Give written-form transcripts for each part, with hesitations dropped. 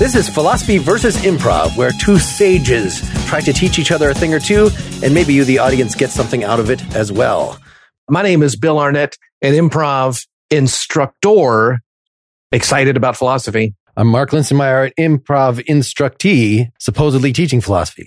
This is Philosophy versus Improv, where two sages try to teach each other a thing or two, and maybe you, the audience, get something out of it as well. My name is Bill Arnett, an improv instructor, excited about philosophy. I'm Mark Linsenmeyer, an improv instructee, supposedly teaching philosophy.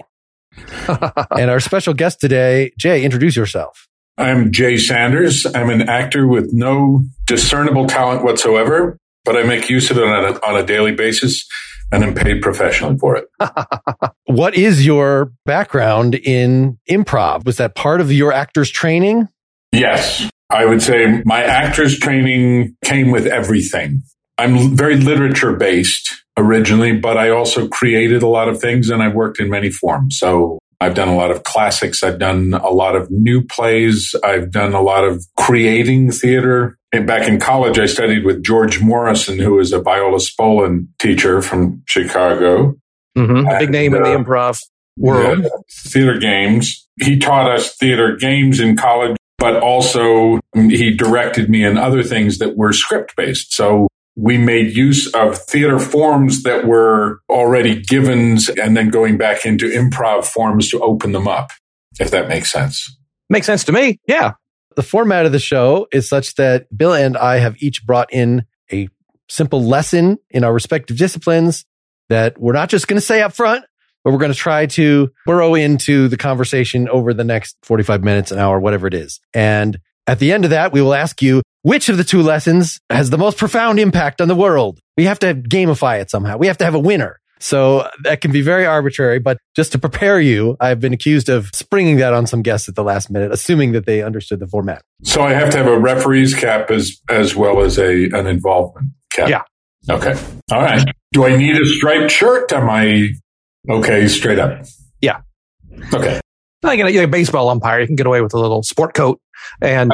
And our special guest today, Jay, introduce yourself. I'm Jay Sanders. I'm an actor with no discernible talent whatsoever, but I make use of it on a daily basis and am paid professionally for it. What is your background in improv? Was that part of your actor's training? Yes. I would say my actor's training came with everything. I'm very literature-based originally, but I also created a lot of things and I've worked in many forms. So I've done a lot of classics. I've done a lot of new plays. I've done a lot of creating theater. And back in college, I studied with George Morrison, who is a Viola Spolin teacher from Chicago. Mm-hmm. A big name in the improv world. Yeah, theater games. He taught us theater games in college, but also he directed me in other things that were script-based. So we made use of theater forms that were already givens and then going back into improv forms to open them up, if that makes sense. Makes sense to me. Yeah. The format of the show is such that Bill and I have each brought in a simple lesson in our respective disciplines that we're not just going to say up front, but we're going to try to burrow into the conversation over the next 45 minutes, an hour, whatever it is. And at the end of that, we will ask you, which of the two lessons has the most profound impact on the world? We have to gamify it somehow. We have to have a winner. So that can be very arbitrary, but just to prepare you, I've been accused of springing that on some guests at the last minute, assuming that they understood the format. So I have to have a referee's cap as well as an involvement cap? Yeah. Okay. All right. Do I need a striped shirt? Am I okay straight up? Yeah. Okay. Like a baseball umpire, you can get away with a little sport coat and,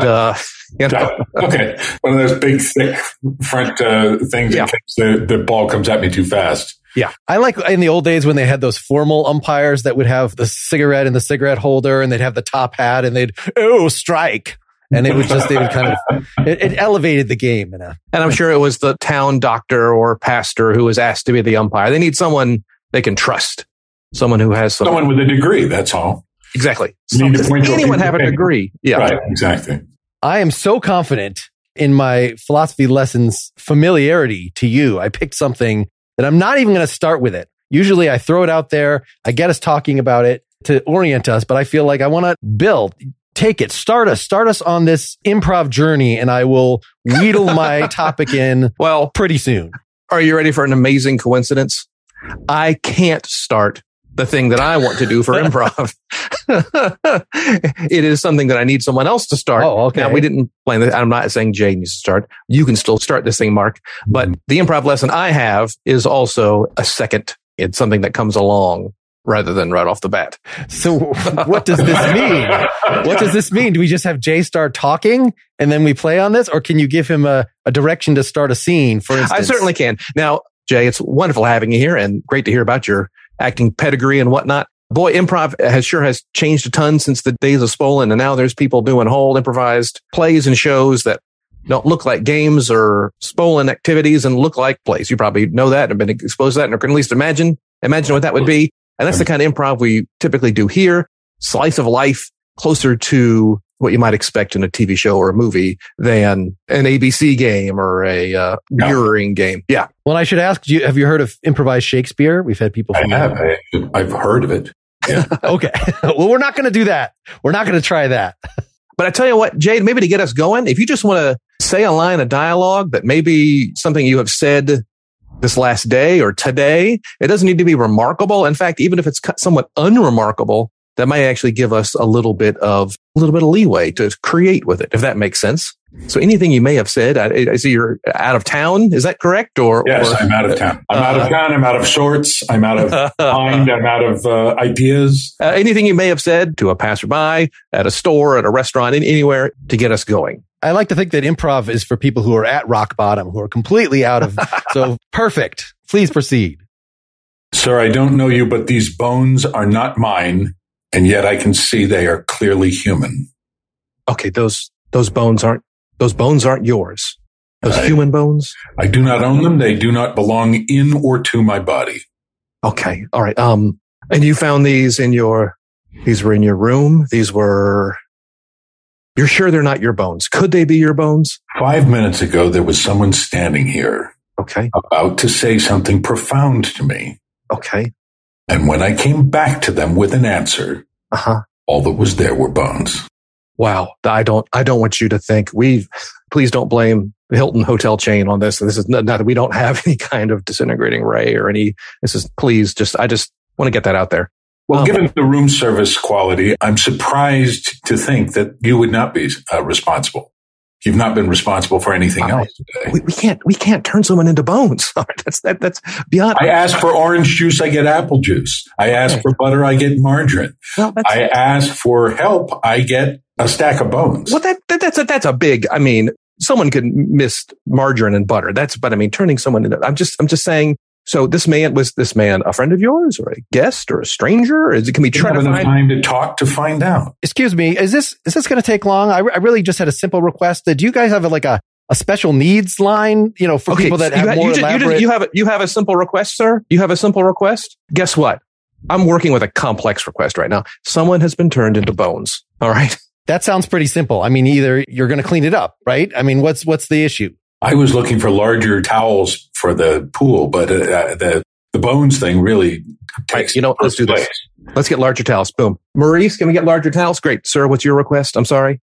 Okay. One of those big, thick front things in case the ball comes at me too fast. Yeah. I like in the old days when they had those formal umpires that would have the cigarette in the cigarette holder and they'd have the top hat and they'd, strike. And they would kind of, it elevated the game. And I'm sure it was the town doctor or pastor who was asked to be the umpire. They need someone they can trust. Someone who has someone with a degree. That's all. Exactly. Does anyone have a degree? Yeah. Right. Exactly. I am so confident in my philosophy lessons familiarity to you. I picked something that I'm not even going to start with it. Usually I throw it out there. I get us talking about it to orient us, but I feel like I want to build, take it, start us on this improv journey, and I will wheedle my topic in pretty soon. Are you ready for an amazing coincidence? I can't start the thing that I want to do for improv. It is something that I need someone else to start. Oh, okay. Now, we didn't plan this. I'm not saying Jay needs to start. You can still start this thing, Mark. But the improv lesson I have is also a second. It's something that comes along rather than right off the bat. So what does this mean? What does this mean? Do we just have Jay start talking and then we play on this? Or can you give him a direction to start a scene, for instance? I certainly can. Now, Jay, it's wonderful having you here and great to hear about your acting pedigree and whatnot. Boy, improv has changed a ton since the days of Spolin, and now there's people doing whole improvised plays and shows that don't look like games or Spolin activities and look like plays. You probably know that and have been exposed to that, and can at least imagine what that would be. And that's the kind of improv we typically do here. Slice of life, closer to what you might expect in a TV show or a movie than an ABC game or a mirroring game. Yeah. Well, I should ask you, have you heard of improvised Shakespeare? We've had people from I've heard of it. Yeah. Okay. Well, we're not going to do that. We're not going to try that. But I tell you what, Jade, maybe to get us going, if you just want to say a line of dialogue that may be something you have said this last day or today, it doesn't need to be remarkable. In fact, even if it's somewhat unremarkable, that might actually give us a little bit of leeway to create with it, if that makes sense. So anything you may have said, I see you're out of town. Is that correct? Yes, I'm out of town. I'm out of town. I'm out of sorts. I'm out of mind. I'm out of ideas. Anything you may have said to a passerby, at a store, at a restaurant, anywhere to get us going. I like to think that improv is for people who are at rock bottom, who are completely out of. So perfect. Please proceed. Sir, I don't know you, but these bones are not mine. And yet I can see they are clearly human. Okay, those bones aren't yours. Those human bones? I do not own them. They do not belong in or to my body. Okay. All right. And you found these were in your room? You're sure they're not your bones? Could they be your bones? 5 minutes ago, there was someone standing here. Okay. About to say something profound to me. Okay. And when I came back to them with an answer, all that was there were bones. Wow. I don't want you to think please don't blame the Hilton hotel chain on this. This is not that we don't have any kind of disintegrating ray or I just want to get that out there. Well, given the room service quality, I'm surprised to think that you would not be responsible. You've not been responsible for anything else today. We can't turn someone into bones. That's beyond. I ask for orange juice, I get apple juice. I ask for butter, I get margarine. Well, I ask for help, I get a stack of bones. Well, that's a big. I mean, someone could miss margarine and butter. Turning someone into. I'm just saying. So was this man a friend of yours or a guest or a stranger? Or can we try to find time to talk to find out? Excuse me, is this going to take long? I really just had a simple request. Do you guys have a special needs line? For people that have more elaborate. You have a simple request, sir. You have a simple request. Guess what? I'm working with a complex request right now. Someone has been turned into bones. All right. That sounds pretty simple. I mean, either you're going to clean it up, right? I mean, what's the issue? I was looking for larger towels for the pool, but the bones thing really takes. Let's do this. Let's get larger towels. Boom. Maurice, can we get larger towels? Great. Sir, what's your request? I'm sorry.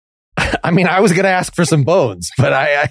I mean, I was going to ask for some bones, but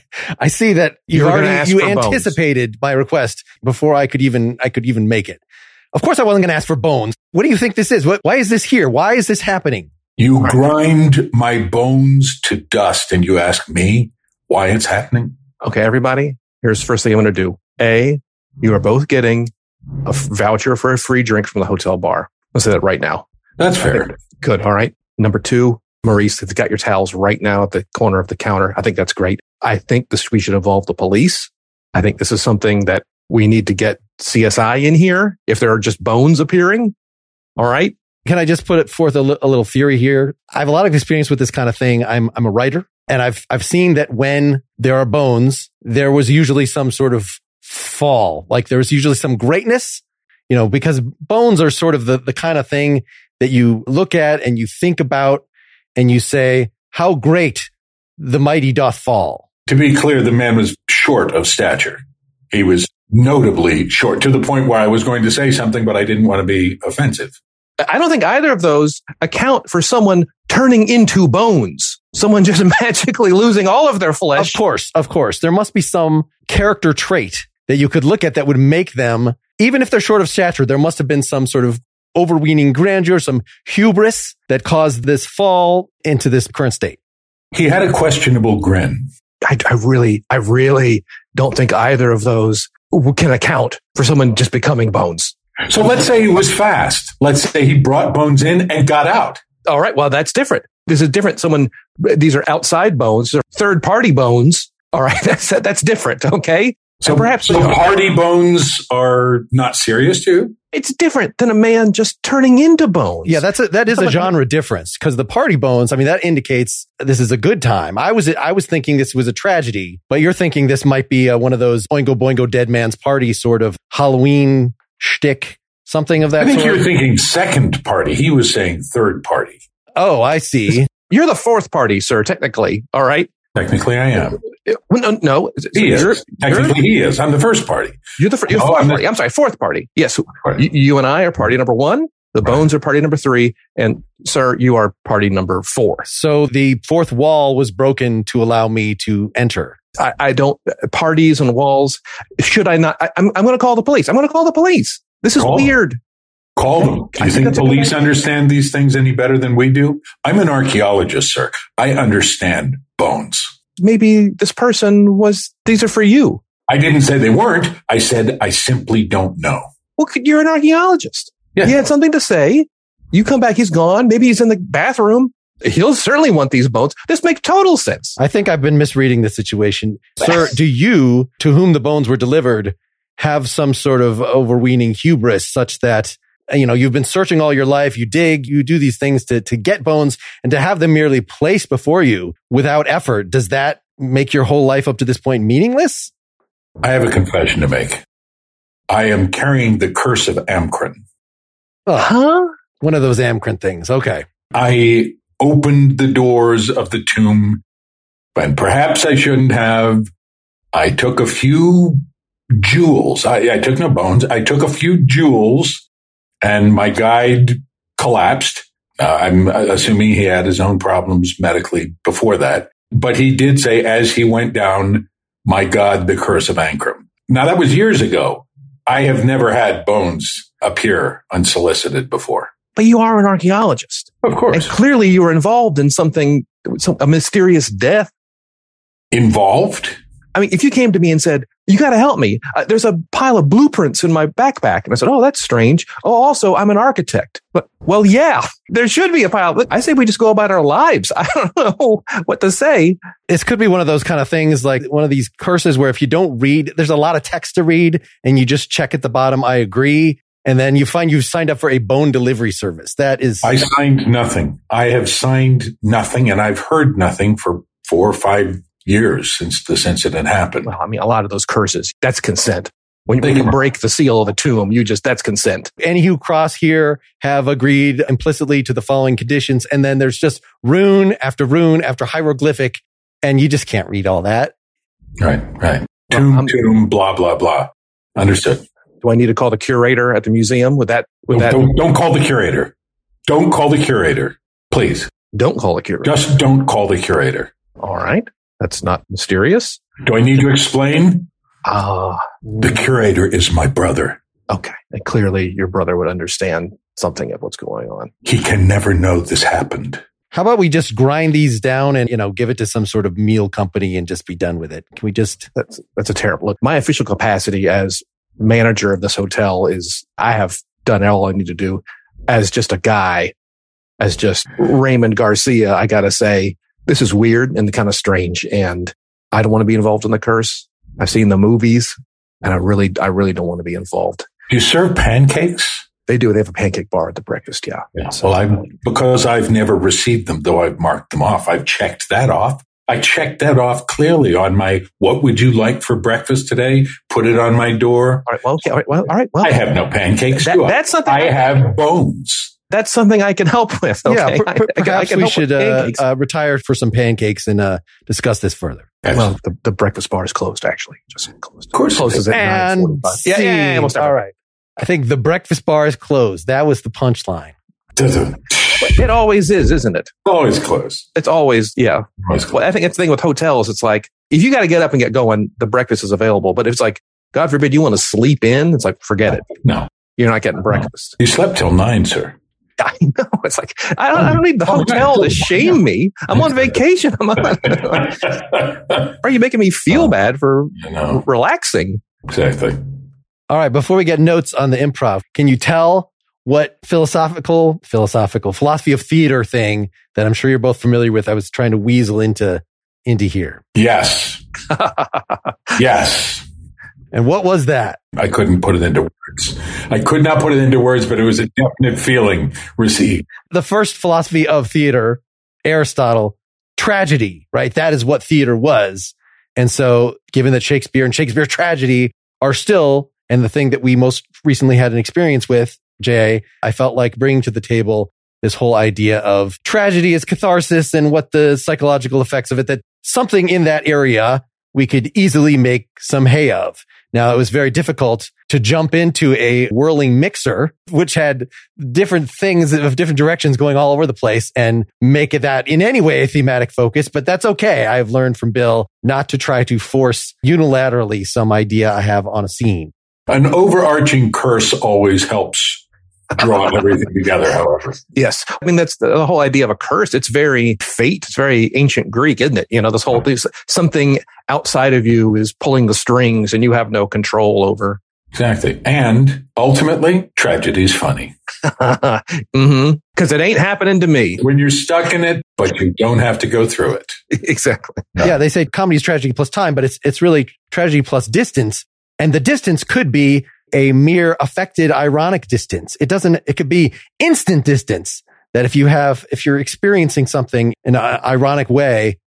I see that you anticipated my request before I could even make it. Of course, I wasn't going to ask for bones. What do you think this is? Why is this here? Why is this happening? You grind my bones to dust and you ask me why it's happening? Okay, everybody, here's the first thing I'm going to do. A, you are both getting a voucher for a free drink from the hotel bar. Let's say that right now. That's fair. Good. All right. Number 2, Maurice, it's got your towels right now at the corner of the counter. I think that's great. I think we should involve the police. I think this is something that we need to get CSI in here if there are just bones appearing. All right. Can I just put forth a little theory here? I have a lot of experience with this kind of thing. I'm a writer, and I've seen that when there are bones, there was usually some sort of fall. Like there was usually some greatness, because bones are sort of the kind of thing that you look at and you think about and you say, how great the mighty doth fall. To be clear, the man was short of stature. He was notably short, to the point where I was going to say something, but I didn't want to be offensive. I don't think either of those account for someone turning into bones. Someone just magically losing all of their flesh. Of course. There must be some character trait that you could look at that would make them, even if they're short of stature, there must have been some sort of overweening grandeur, some hubris that caused this fall into this current state. He had a questionable grin. I really don't think either of those can account for someone just becoming bones. So let's say he was fast. Let's say he brought bones in and got out. All right. Well, that's different. This is different. These are outside bones. They're third party bones. All right. That's different. Okay. So perhaps party bones are not serious too. It's different than a man just turning into bones. Yeah, that is a genre difference, because the party bones, I mean, that indicates this is a good time. I was thinking this was a tragedy, but you're thinking this might be one of those Oingo Boingo Dead Man's Party sort of Halloween shtick, something of that sort. I think you're thinking second party. He was saying third party. Oh, I see. You're the fourth party, sir, technically. All right. Technically, I am. No. He is. Technically, he is. I'm the first party. You're fourth party. I'm sorry, fourth party. Yes. You and I are party number 1. The bones are party number 3. And, sir, you are party number 4. So the fourth wall was broken to allow me to enter. I don't, parties and walls. Should I not? I'm going to call the police. This is weird. Call them. Do you think police understand these things any better than we do? I'm an archaeologist, sir. I understand bones. Maybe this person these are for you. I didn't say they weren't. I said I simply don't know. Well, you're an archaeologist. Yeah. He had something to say. You come back, he's gone. Maybe he's in the bathroom. He'll certainly want these bones. This makes total sense. I think I've been misreading the situation. Sir, do you, to whom the bones were delivered, have some sort of overweening hubris such that, you've been searching all your life, you dig, you do these things to get bones, and to have them merely placed before you without effort, does that make your whole life up to this point meaningless? I have a confession to make. I am carrying the curse of Amkrin. Oh, one of those Amkrin things. Okay. I opened the doors of the tomb, and perhaps I shouldn't have. I took a few jewels. I took no bones. I took a few jewels, and my guide collapsed. I'm assuming he had his own problems medically before that. But he did say, as he went down, my God, the curse of Amkrin. Now, that was years ago. I have never had bones appear unsolicited before. But you are an archaeologist. Of course. And clearly you were involved in something, a mysterious death. Involved? I mean, if you came to me and said, you got to help me. There's a pile of blueprints in my backpack. And I said, oh, that's strange. Oh, also, I'm an architect. But, well, yeah, there should be a pile. I say we just go about our lives. I don't know what to say. This could be one of those kind of things, like one of these curses where if you don't read, there's a lot of text to read and you just check at the bottom, I agree. And then you find you've signed up for a bone delivery service. That is... I signed nothing. I have signed nothing, and I've heard nothing for 4 or 5 years since this incident happened. Well, I mean, a lot of those curses, that's consent. When you break the seal of the tomb, that's consent. Any who cross here have agreed implicitly to the following conditions. And then there's just rune after hieroglyphic, and you just can't read all that. Right. Tomb, blah, blah, blah. Understood. Do I need to call the curator at the museum? Don't call the curator. Don't call the curator. Please. Don't call the curator. Just don't call the curator. All right. That's not mysterious. Do I need to explain? The curator is my brother. Okay. And clearly your brother would understand something of what's going on. He can never know this happened. How about we just grind these down and, give it to some sort of meal company and just be done with it? Can we just... That's a terrible look. My official capacity as manager of this hotel is I have done all I need to do as just a guy, as just Raymond Garcia. I got to say, this is weird and kind of strange. And I don't want to be involved in the curse. I've seen the movies and I really don't want to be involved. Do you serve pancakes? They do. They have a pancake bar at the breakfast. Yeah. So because I've never received them, though I've marked them off, I've checked that off. I checked that off clearly on my, what would you like for breakfast today? Put it on my door. All right. Well, okay. All right. Well, I have no pancakes. That's something I have bones. That's something I can help with. Okay? Yeah. Perhaps we should retire for some pancakes and discuss this further. Well, the breakfast bar is closed, actually. Just closed. Of course. Closes at 9:45. Yeah. All right. I think the breakfast bar is closed. That was the punchline. It always is, isn't it? Always closed. It's always, yeah. Always closed. Well, I think it's the thing with hotels. It's like, if you got to get up and get going, the breakfast is available. But if it's like, God forbid you want to sleep in, it's like, forget it. No. You're not getting breakfast. You slept till 9, sir. I know. It's like, I don't need the hotel to shame me. I'm on vacation. Are you making me feel bad for relaxing? Exactly. All right. Before we get notes on the improv, can you tell what philosophy of theater thing that I'm sure you're both familiar with? I was trying to weasel into here. Yes. Yes. And what was that? I couldn't put it into words. I could not put it into words, but it was a definite feeling received. The first philosophy of theater, Aristotle, tragedy, right? That is what theater was. And so given that Shakespeare and Shakespeare tragedy are still, and the thing that we most recently had an experience with, Jay, I felt like bringing to the table this whole idea of tragedy as catharsis and what the psychological effects of it, that something in that area we could easily make some hay of. Now, it was very difficult to jump into a whirling mixer, which had different things of different directions going all over the place, and make it that in any way a thematic focus. But that's okay. I've learned from Bill not to try to force unilaterally some idea I have on a scene. An overarching curse always helps draw everything together, however. Yes. I mean, that's the whole idea of a curse. It's very fate. It's very ancient Greek, isn't it? This whole thing, something outside of you is pulling the strings and you have no control over. Exactly. And ultimately, tragedy's funny. Mm-hmm. Because it ain't happening to me. When you're stuck in it, but you don't have to go through it. Exactly. No. Yeah, they say comedy is tragedy plus time, but it's really tragedy plus distance. And the distance could be a mere affected ironic distance. It could be instant distance, that if you're experiencing something in an ironic way,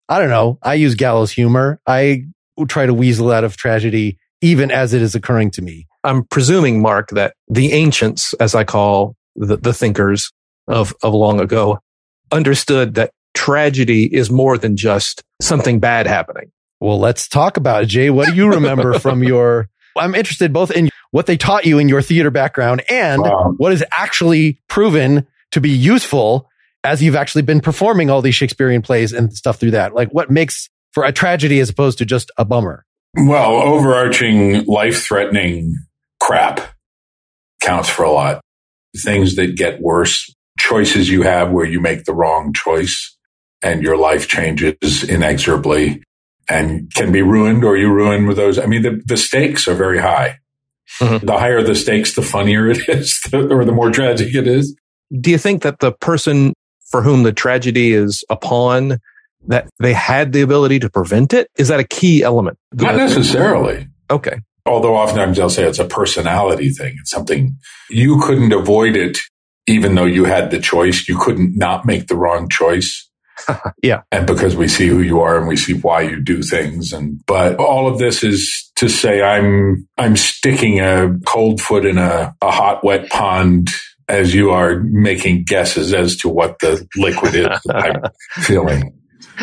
I don't know. I use gallows humor. I try to weasel out of tragedy even as it is occurring to me. I'm presuming, Mark, that the ancients, as I call the thinkers of long ago, understood that tragedy is more than just something bad happening. Well, let's talk about it. Jay, what do you remember from I'm interested both in what they taught you in your theater background and what is actually proven to be useful as you've actually been performing all these Shakespearean plays and stuff through that. Like what makes for a tragedy as opposed to just a bummer? Well, overarching life-threatening crap counts for a lot. Things that get worse, choices you have where you make the wrong choice and your life changes inexorably and can be ruined, or you ruin with those. I mean, the stakes are very high. Mm-hmm. The higher the stakes, the funnier it is, or the more tragic it is. Do you think that the person for whom the tragedy is upon, that they had the ability to prevent it? Is that a key element? Not necessarily. Okay. Although oftentimes they'll say it's a personality thing. It's something you couldn't avoid it, even though you had the choice. You couldn't not make the wrong choice. Yeah. And because we see who you are and we see why you do things. But all of this is to say I'm sticking a cold foot in a hot, wet pond as you are making guesses as to what the liquid is that I'm feeling.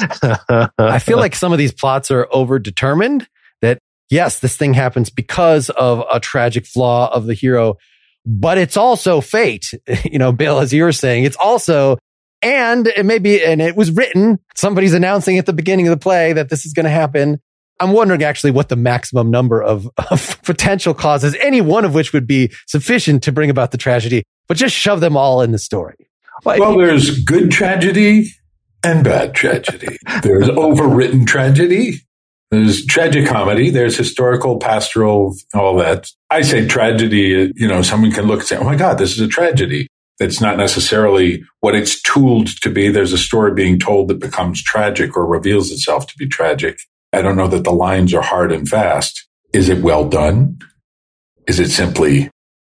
I feel like some of these plots are overdetermined, that yes, this thing happens because of a tragic flaw of the hero, but it's also fate. You know, Bill, as you were saying, it's also, and it was written, somebody's announcing at the beginning of the play that this is going to happen. I'm wondering actually what the maximum number of potential causes, any one of which would be sufficient to bring about the tragedy, but just shove them all in the story. Well, there's good tragedy and bad tragedy. There's overwritten tragedy. There's tragic comedy. There's historical, pastoral, all that. I say tragedy, someone can look and say, oh my God, this is a tragedy. That's not necessarily what it's tooled to be. There's a story being told that becomes tragic or reveals itself to be tragic. I don't know that the lines are hard and fast. Is it well done? Is it simply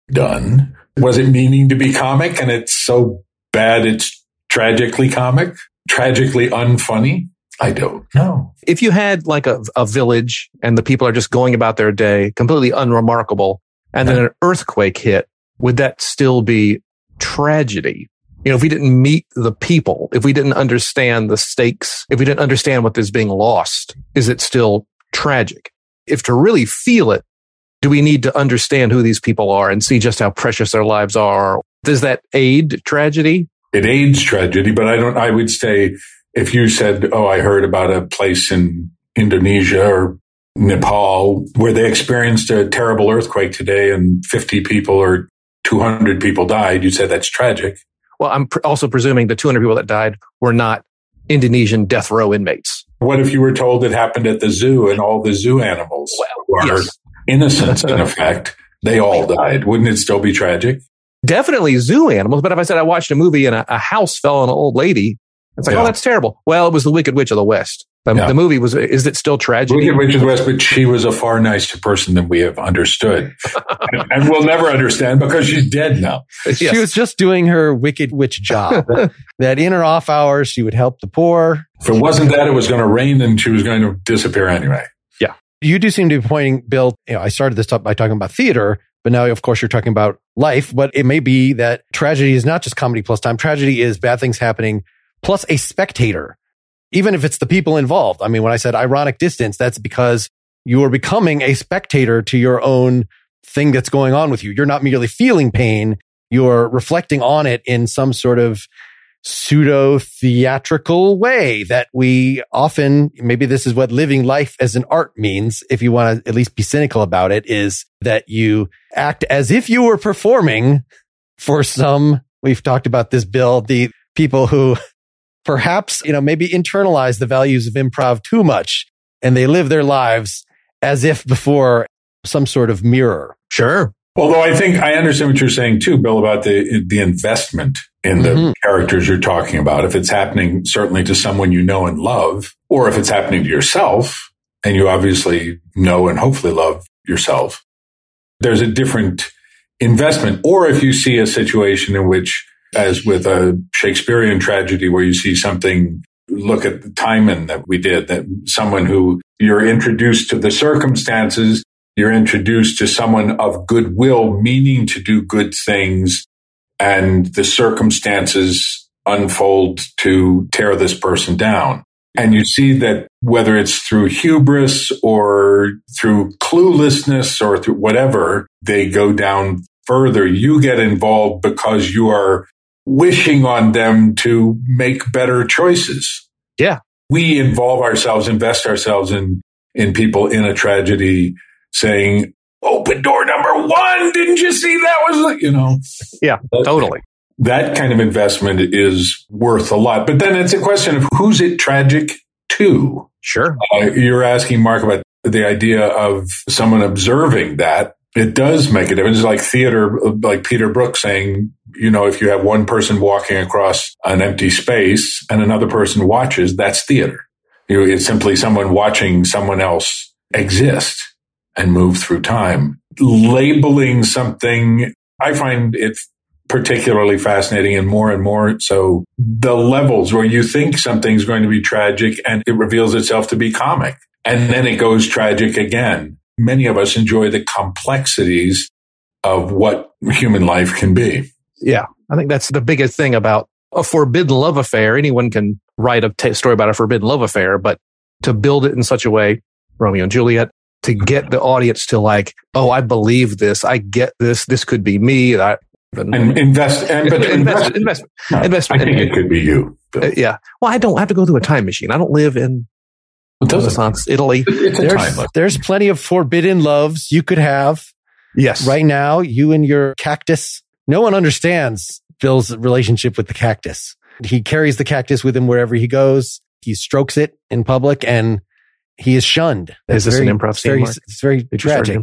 done? Was it meaning to be comic and it's so bad it's tragically comic? Tragically unfunny? I don't know. If you had like a village and the people are just going about their day, completely unremarkable, and then an earthquake hit, would that still be tragedy? If we didn't meet the people, if we didn't understand the stakes, if we didn't understand what is being lost, is it still tragic? If to really feel it, do we need to understand who these people are and see just how precious their lives are? Does that aid tragedy? It aids tragedy, but I would say if you said, oh, I heard about a place in Indonesia or Nepal where they experienced a terrible earthquake today and 50 people or 200 people died, you'd say that's tragic. Well, I'm also presuming the 200 people that died were not Indonesian death row inmates. What if you were told it happened at the zoo and all the zoo animals were innocents in effect, they all died? Wouldn't it still be tragic? Definitely zoo animals. But if I said I watched a movie and a house fell on an old lady, it's like, oh, that's terrible. Well, it was The Wicked Witch of the West. The movie was, is it still tragic? Wicked Witch of the West, but she was a far nicer person than we have understood. and we'll never understand because she's dead now. Yes. She was just doing her Wicked Witch job. That in her off hours, she would help the poor. If it wasn't that, it was going to rain and she was going to disappear anyway. Yeah. You do seem to be pointing, Bill, I started this by talking about theater, but now, of course, you're talking about life. But it may be that tragedy is not just comedy plus time. Tragedy is bad things happening plus a spectator. Even if it's the people involved. I mean, when I said ironic distance, that's because you are becoming a spectator to your own thing that's going on with you. You're not merely feeling pain. You're reflecting on it in some sort of pseudo theatrical way that we often, maybe this is what living life as an art means. If you want to at least be cynical about it, is that you act as if you were performing for some, we've talked about this, Bill, the people who perhaps, maybe internalize the values of improv too much and they live their lives as if before some sort of mirror. Sure. Although I think I understand what you're saying too, Bill, about the investment in the characters you're talking about. If it's happening certainly to someone you know and love, or if it's happening to yourself and you obviously know and hopefully love yourself, there's a different investment. Or if you see a situation in which, as with a Shakespearean tragedy where you see something look at Timon that we did, that someone who you're introduced to the circumstances, you're introduced to someone of goodwill, meaning to do good things, and the circumstances unfold to tear this person down. And you see that whether it's through hubris or through cluelessness or through whatever, they go down further. You get involved because you are wishing on them to make better choices. Yeah. We involve ourselves, invest ourselves in people in a tragedy, saying, open door number 1, didn't you see that was, Yeah, totally. That kind of investment is worth a lot. But then it's a question of who's it tragic to? Sure. You're asking, Mark, about the idea of someone observing that. It does make a difference. It's like theater, like Peter Brook saying, if you have one person walking across an empty space and another person watches, that's theater. It's simply someone watching someone else exist and move through time. Labeling something, I find it particularly fascinating, and more so the levels where you think something's going to be tragic and it reveals itself to be comic, and then it goes tragic again. Many of us enjoy the complexities of what human life can be. Yeah, I think that's the biggest thing about a forbidden love affair. Anyone can write a story about a forbidden love affair, but to build it in such a way, Romeo and Juliet, to get the audience to like, oh, I believe this, I get this, this could be me. Investment. I think it could be you. Yeah. Well, I don't have to go through a time machine. I don't live in Renaissance Italy. There's plenty of forbidden loves you could have. Yes. Right now, you and your cactus. No one understands Bill's relationship with the cactus. He carries the cactus with him wherever he goes. He strokes it in public and he is shunned. Is this an improv scene? It's very tragic.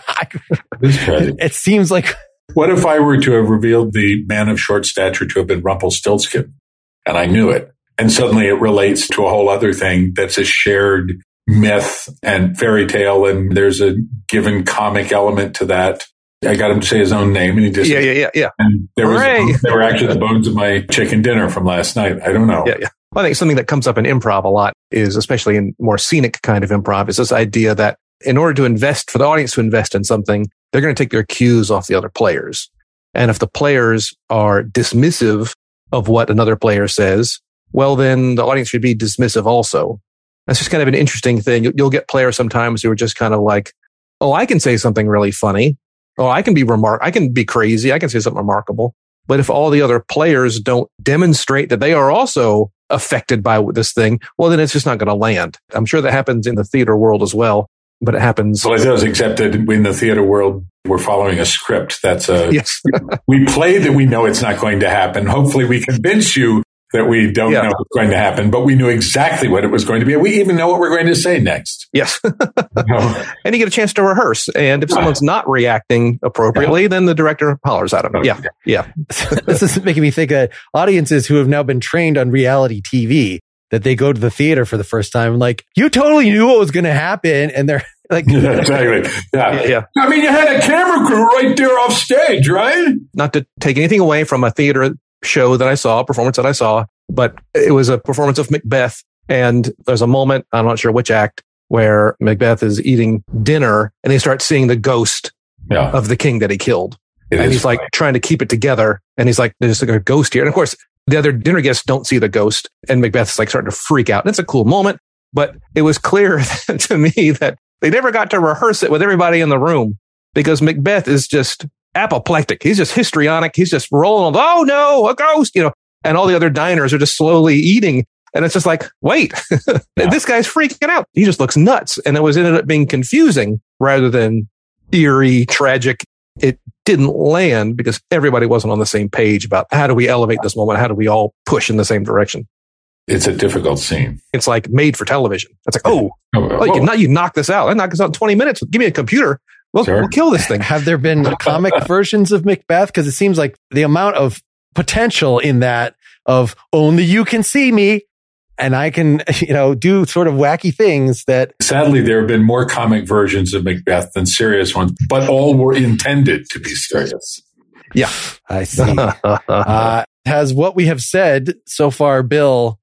It seems like... What if I were to have revealed the man of short stature to have been Rumpelstiltskin, and I knew it, and suddenly it relates to a whole other thing that's a shared myth and fairy tale, and there's a given comic element to that. I got him to say his own name, and he just... Yeah. And they were actually the bones of my chicken dinner from last night. I don't know. Yeah. Well, I think something that comes up in improv a lot is, especially in more scenic kind of improv, is this idea that in order to invest, for the audience to invest in something, they're going to take their cues off the other players. And if the players are dismissive of what another player says, well, then the audience should be dismissive also. That's just kind of an interesting thing. You'll get players sometimes who are just kind of like, oh, I can say something really funny. Oh, I can be crazy. I can say something remarkable. But if all the other players don't demonstrate that they are also affected by this thing, well, then it's just not going to land. I'm sure that happens in the theater world as well. But it happens. Well, it does, except that in the theater world, we're following a script. Yes. We play that we know it's not going to happen. Hopefully we convince you that we don't know what's going to happen, but we knew exactly what it was going to be. We even know what we're going to say next. Yes. And you get a chance to rehearse. And if someone's not reacting appropriately, then the director hollers at them. Yeah. This is making me think of audiences who have now been trained on reality TV, that they go to the theater for the first time, like, you totally knew what was going to happen. And they're like, exactly. Yeah. I mean, you had a camera crew right there off stage, right? Not to take anything away from a theater show that I saw, a performance that I saw, but it was a performance of Macbeth. And there's a moment, I'm not sure which act, where Macbeth is eating dinner and he starts seeing the ghost of the king that he killed. And he's like trying to keep it together. And he's like, there's like a ghost here. And of course, the other dinner guests don't see the ghost, and Macbeth's like starting to freak out. And it's a cool moment, but it was clear to me that they never got to rehearse it with everybody in the room, because Macbeth is just apoplectic. He's just histrionic. He's just rolling. Oh no, a ghost, and all the other diners are just slowly eating. And it's just like, wait, this guy's freaking out. He just looks nuts. And it ended up being confusing rather than eerie, tragic. It didn't land because everybody wasn't on the same page about how do we elevate this moment? How do we all push in the same direction? It's a difficult scene. It's like made for television. It's like, you knock this out. I knock this out in 20 minutes. Give me a computer. We'll kill this thing. Have there been comic versions of Macbeth? Because it seems like the amount of potential in that of only you can see me, and I can, do sort of wacky things that... Sadly, there have been more comic versions of Macbeth than serious ones, but all were intended to be serious. Yeah, I see. Has what we have said so far, Bill,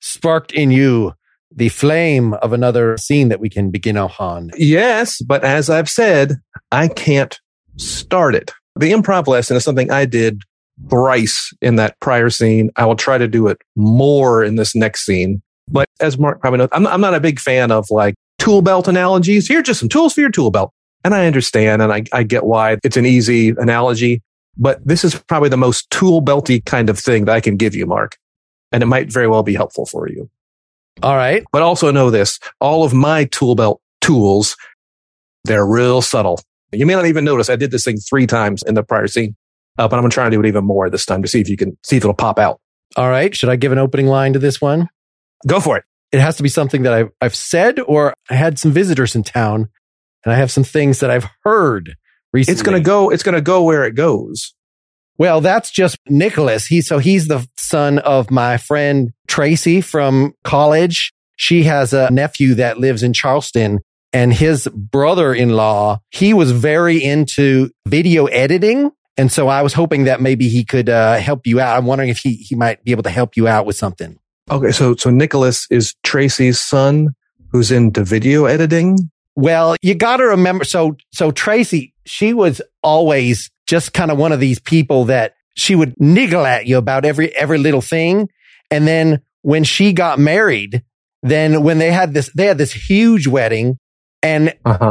sparked in you the flame of another scene that we can begin on. Yes, but as I've said, I can't start it. The improv lesson is something I did thrice in that prior scene. I will try to do it more in this next scene. But as Mark probably knows, I'm not a big fan of like tool belt analogies. Here are just some tools for your tool belt. And I understand and I get why it's an easy analogy. But this is probably the most tool belty kind of thing that I can give you, Mark. And it might very well be helpful for you. All right. But also know this, all of my tool belt tools, they're real subtle. You may not even notice I did this thing 3 times in the prior scene. But I'm going to try to do it even more this time to see if it'll pop out. All right. Should I give an opening line to this one? Go for it. It has to be something that I've said, or I had some visitors in town and I have some things that I've heard recently. It's going to go where it goes. Well, that's just Nicholas. He's the son of my friend Tracy from college. She has a nephew that lives in Charleston, and his brother-in-law, he was very into video editing. And so I was hoping that maybe he could help you out. I'm wondering if he might be able to help you out with something. Okay, so Nicholas is Tracy's son who's into video editing? Well, you got to remember, so Tracy, she was always just kind of one of these people that she would niggle at you about every little thing. And then when she got married, then when they had this huge wedding, and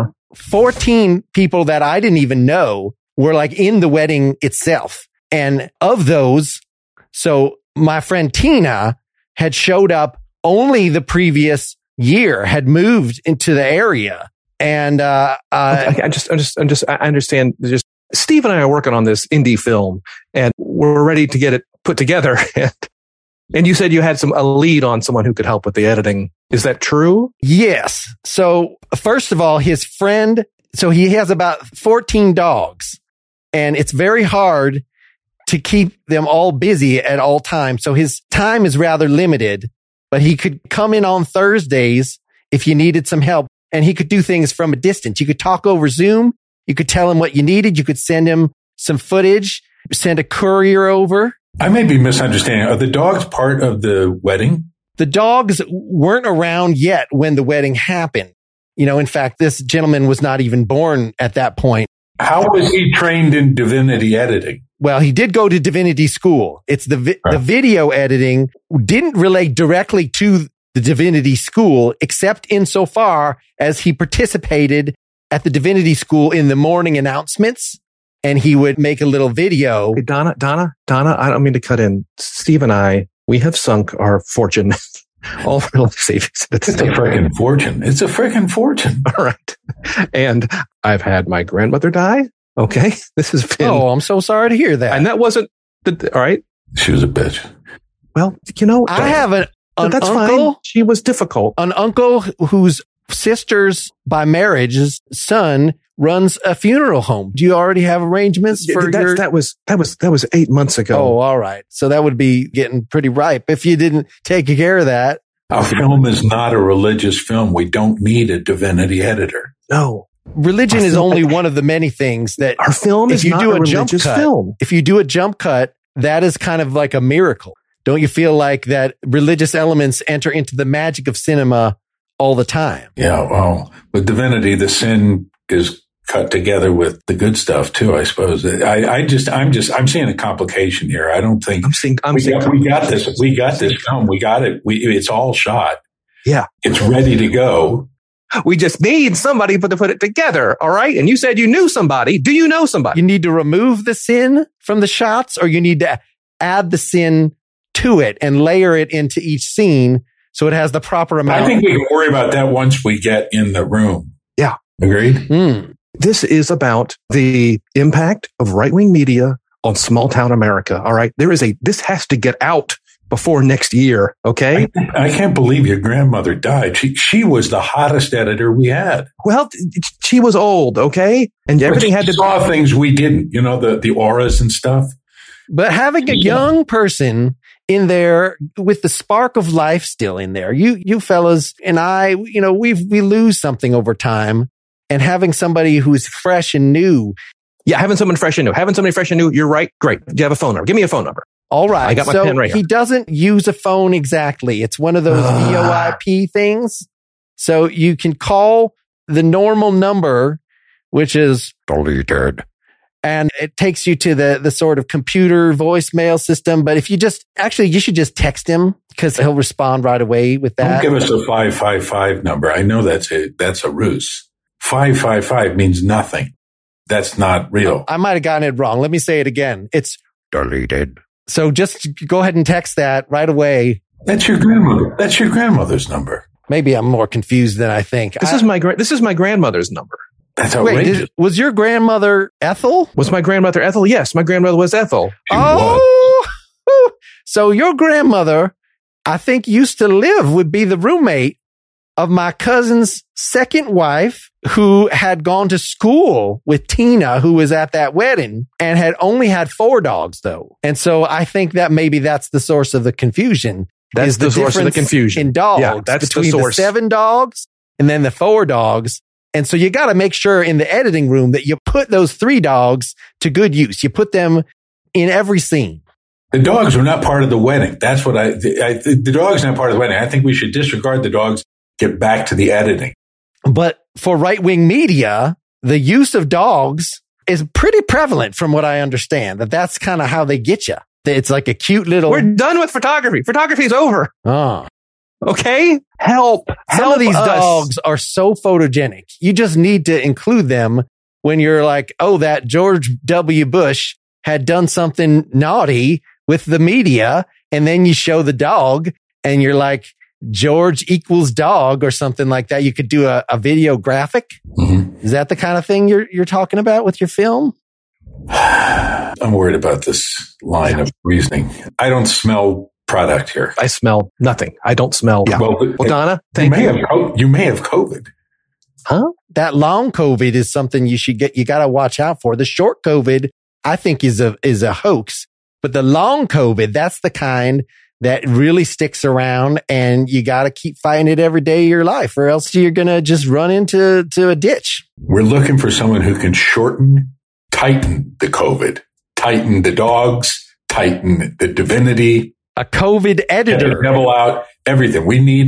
14 people that I didn't even know were like in the wedding itself. And of those, so my friend Tina had showed up only the previous year, had moved into the area. And, I understand. Just Steve and I are working on this indie film and we're ready to get it put together. And you said you had a lead on someone who could help with the editing. Is that true? Yes. So first of all, his friend, so he has about 14 dogs and it's very hard to keep them all busy at all times. So his time is rather limited, but he could come in on Thursdays if you needed some help, and he could do things from a distance. You could talk over Zoom. You could tell him what you needed. You could send him some footage, send a courier over. I may be misunderstanding. Are the dogs part of the wedding? The dogs weren't around yet when the wedding happened. In fact, this gentleman was not even born at that point. How was he trained in divinity editing? Well, he did go to divinity school. It's the video editing didn't relate directly to the divinity school, except insofar as he participated at the divinity school in the morning announcements, and he would make a little video. Hey, Donna, I don't mean to cut in. Steve and I, we have sunk our fortune. All of our life savings. It's a freaking fortune. It's a freaking fortune. All right. And I've had my grandmother die. Okay. This has been. Oh, I'm so sorry to hear that. And that wasn't all right. She was a bitch. Well, I have an that's uncle. Fine. She was difficult. An uncle whose sister's by marriage's son runs a funeral home. Do you already have arrangements for that was 8 months ago. Oh, all right. So that would be getting pretty ripe if you didn't take care of that. Our film is not a religious film. We don't need a divinity editor. No. Religion is only one of the many things that our film is not a religious film. If you do a jump cut, that is kind of like a miracle. Don't you feel like that religious elements enter into the magic of cinema all the time? Yeah. Well, with divinity, the sin is cut together with the good stuff too, I suppose. I'm seeing a complication here. I don't think we got this film. We got it. It's all shot. Yeah. It's ready to go. We just need somebody to put it together. All right. And you said you knew somebody. Do you know somebody? You need to remove the sin from the shots, or you need to add the sin to it and layer it into each scene so it has the proper amount. I think we can worry about that once we get in the room. Yeah. Agreed? This is about the impact of right-wing media on small-town America. All right. This has to get out before next year. Okay. I can't believe your grandmother died. She was the hottest editor we had. Well, she was old. Okay. And everything had to saw things we didn't, the auras and stuff. But having a young person in there with the spark of life still in there, you fellas and I, we lose something over time. And having somebody who's fresh and new. Yeah, having somebody fresh and new. You're right. Great. Do you have a phone number? Give me a phone number. All right. I got my pen right here. He doesn't use a phone exactly. It's one of those VoIP things. So you can call the normal number, which is deleted. And it takes you to the sort of computer voicemail system. But if you you should just text him because he'll respond right away with that. Don't give us a 555 number. I know that's a ruse. 555 means nothing. That's not real. I might have gotten it wrong. Let me say it again. It's deleted. So just go ahead and text that right away. That's your grandmother. That's your grandmother's number. Maybe I'm more confused than I think. This is my grandmother's number. That's outrageous. Wait, was your grandmother Ethel? Was my grandmother Ethel? Yes, my grandmother was Ethel. So your grandmother, I think, used to would be the roommate of my cousin's second wife, who had gone to school with Tina, who was at that wedding, and had only had 4 dogs, though. And so I think that maybe that's the source of the confusion. That's the source of the confusion in dogs. Yeah, that's between the source. 7 dogs and then the 4 dogs. And so you got to make sure in the editing room that you put those 3 dogs to good use. You put them in every scene. The dogs were not part of the wedding. That's what the dog's not part of the wedding. I think we should disregard the dogs, get back to the editing. But for right-wing media, the use of dogs is pretty prevalent from what I understand. That's kind of how they get you. It's like a cute little... We're done with photography. Photography's over. Oh. Okay? Help Some of these us. dogs are so photogenic. You just need to include them when you're like, oh, that George W. Bush had done something naughty with the media. And then you show the dog and you're like, George equals dog or something like that. You could do a video graphic. Mm-hmm. Is that the kind of thing you're talking about with your film? I'm worried about this line of reasoning. I don't smell product here. I smell nothing. I don't smell. Yeah. Well, Donna, thank you. You may have COVID. Huh? That long COVID is something you got to watch out for. The short COVID, I think, is a hoax. But the long COVID, that's the kind that really sticks around, and you got to keep fighting it every day of your life, or else you're going to just run into a ditch. We're looking for someone who can tighten the COVID, tighten the dogs, tighten the divinity. A COVID editor. Devil out everything. We need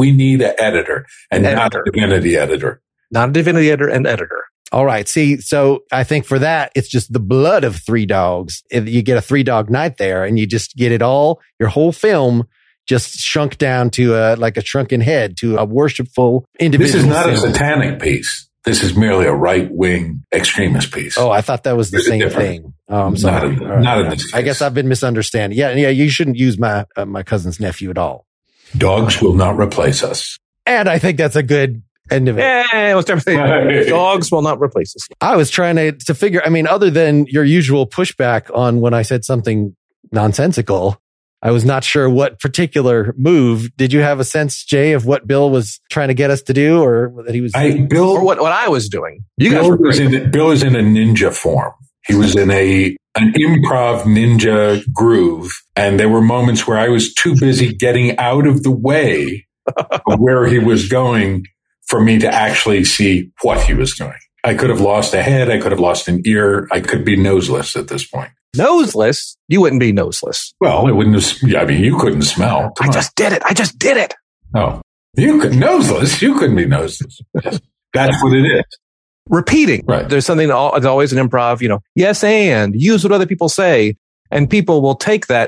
an editor and not a divinity editor. Not a divinity editor, an editor. All right. See, so I think for that, it's just the blood of 3 dogs. If you get a 3-dog night there and you just get it all, your whole film just shrunk down to like a shrunken head to a worshipful individual. This is not a satanic piece. This is merely a right-wing extremist piece. Oh, I thought that was the same thing. Oh, I'm sorry. Not in this case. I guess I've been misunderstanding. Yeah. You shouldn't use my cousin's nephew at all. Dogs will not replace us. And I think that's a good end of it. Yeah, most everything. Dogs will not replace us. I was trying to figure, other than your usual pushback on when I said something nonsensical, I was not sure what particular move. Did you have a sense, Jay, of what Bill was trying to get us to do, or that he was or what I was doing? Bill was in a ninja form. He was in an improv ninja groove, and there were moments where I was too busy getting out of the way of where he was going for me to actually see what he was doing. I could have lost a head. I could have lost an ear. I could be noseless at this point. Noseless? You wouldn't be noseless. Well, it wouldn't have, you couldn't smell. I just did it. Oh, you could noseless. You couldn't be noseless. That's what it is. Repeating. Right. There's something that's always an improv, yes, and use what other people say. And people will take that.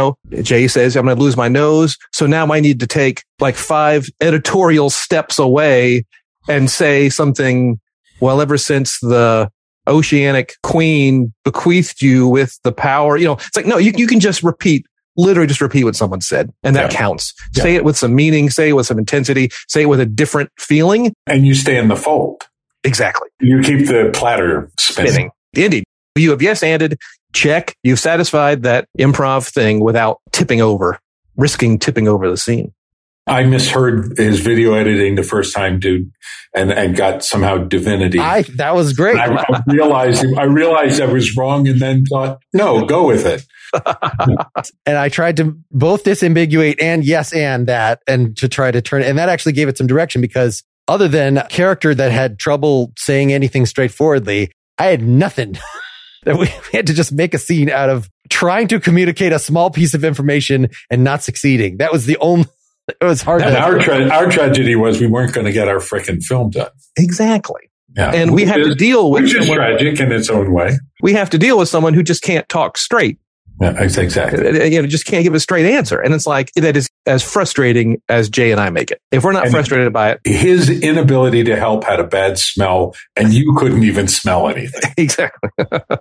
Jay says, I'm going to lose my nose. So now I need to take like 5 editorial steps away and say something. Well, ever since the Oceanic Queen bequeathed you with the power, it's like, no, you can just literally just repeat what someone said. And that counts. Yeah. Say it with some meaning, say it with some intensity, say it with a different feeling. And you stay in the fold. Exactly. You keep the platter spinning. Indeed. You have yes-anded, check. You've satisfied that improv thing without risking tipping over the scene. I misheard his video editing the first time, dude, and got somehow divinity. That was great. I realized I was wrong, and then thought, no, go with it. And I tried to both disambiguate and yes and that, and to try to turn, and that actually gave it some direction, because other than a character that had trouble saying anything straightforwardly, I had nothing that we had to just make a scene out of trying to communicate a small piece of information and not succeeding. That was the only, it was hard. And our tragedy was we weren't going to get our frickin' film done. Exactly. Yeah. And we have to deal with which is tragic in its own way. We have to deal with someone who just can't talk straight. Yeah, exactly. Just can't give a straight answer. And it's like, that is as frustrating as Jay and I make it. If we're not frustrated by it. His inability to help had a bad smell, and you couldn't even smell anything. Exactly.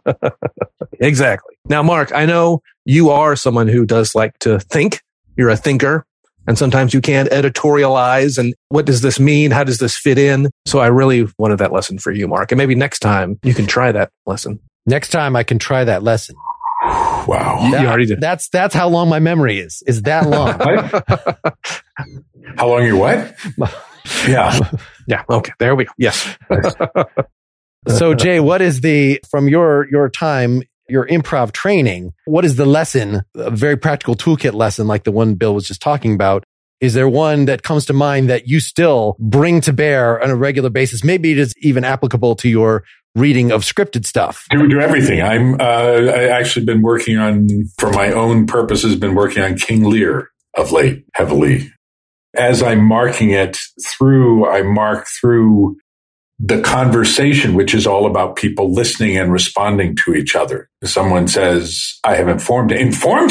Exactly. Now, Mark, I know you are someone who does like to think. You're a thinker. And sometimes you can editorialize. And what does this mean? How does this fit in? So I really wanted that lesson for you, Mark. And maybe next time you can try that lesson. Next time I can try that lesson. Wow. You already did. That's how long my memory is that long. How long your what? Yeah. Yeah. Okay. There we go. Yes. So Jay, what is from your time, your improv training, what is the lesson, a very practical toolkit lesson like the one Bill was just talking about? Is there one that comes to mind that you still bring to bear on a regular basis? Maybe it is even applicable to your reading of scripted stuff. Do everything. I actually been working on, for my own purposes, been working on King Lear of late, heavily. As I'm marking it through, I mark through the conversation, which is all about people listening and responding to each other. Someone says, I have informed him.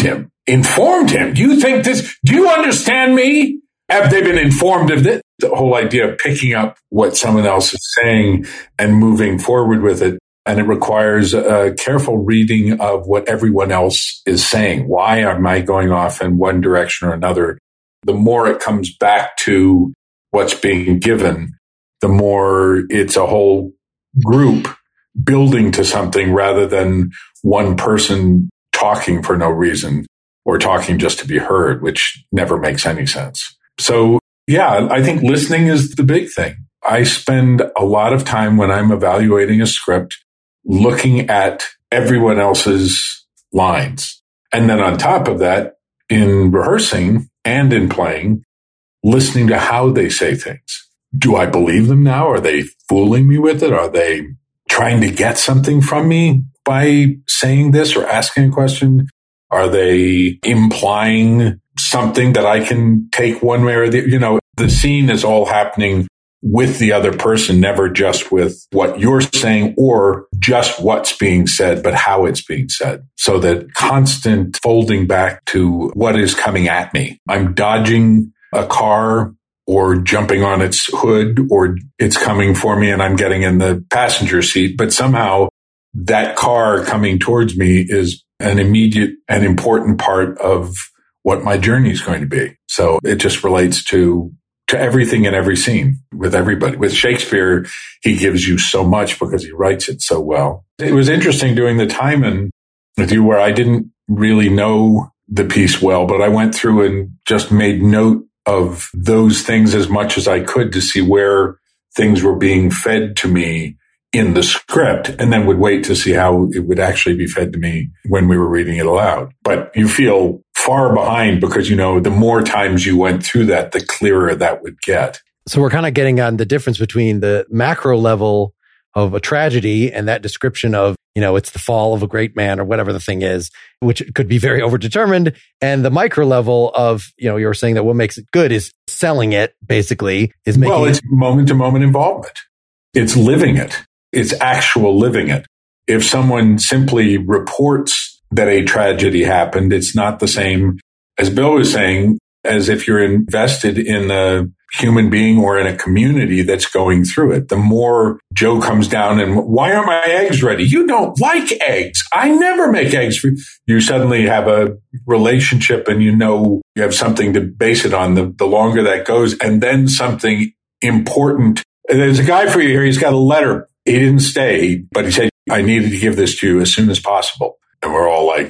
Informed him. Do you think this? Do you understand me? Have they been informed of this? The whole idea of picking up what someone else is saying and moving forward with it. And it requires a careful reading of what everyone else is saying. Why am I going off in one direction or another? The more it comes back to what's being given, the more it's a whole group building to something rather than one person talking for no reason or talking just to be heard, which never makes any sense. So, yeah, I think listening is the big thing. I spend a lot of time when I'm evaluating a script looking at everyone else's lines. And then on top of that, in rehearsing and in playing, listening to how they say things. Do I believe them now? Are they fooling me with it? Are they trying to get something from me by saying this or asking a question? Are they implying something that I can take one way or the, the scene is all happening with the other person, never just with what you're saying or just what's being said, but how it's being said. So that constant folding back to what is coming at me. I'm dodging a car or jumping on its hood, or it's coming for me and I'm getting in the passenger seat. But somehow that car coming towards me is an immediate and important part of what my journey is going to be. So it just relates to everything in every scene with everybody. With Shakespeare, he gives you so much because he writes it so well. It was interesting doing the Timon with you where I didn't really know the piece well, but I went through and just made note of those things as much as I could to see where things were being fed to me in the script, and then would wait to see how it would actually be fed to me when we were reading it aloud. But you feel far behind because, the more times you went through that, the clearer that would get. So we're kind of getting on the difference between the macro level of a tragedy and that description of, it's the fall of a great man or whatever the thing is, which could be very overdetermined. And the micro level of, you were saying that what makes it good is selling it, basically, is making it's moment to moment involvement. It's living it. It's actual living it. If someone simply reports that a tragedy happened, it's not the same, as Bill was saying, as if you're invested in a human being or in a community that's going through it. The more Joe comes down and, why aren't my eggs ready? You don't like eggs. I never make eggs for you. You suddenly have a relationship and you have something to base it on the longer that goes. And then something important. There's a guy for you here. He's got a letter. He didn't stay, but he said, I needed to give this to you as soon as possible. And we're all like,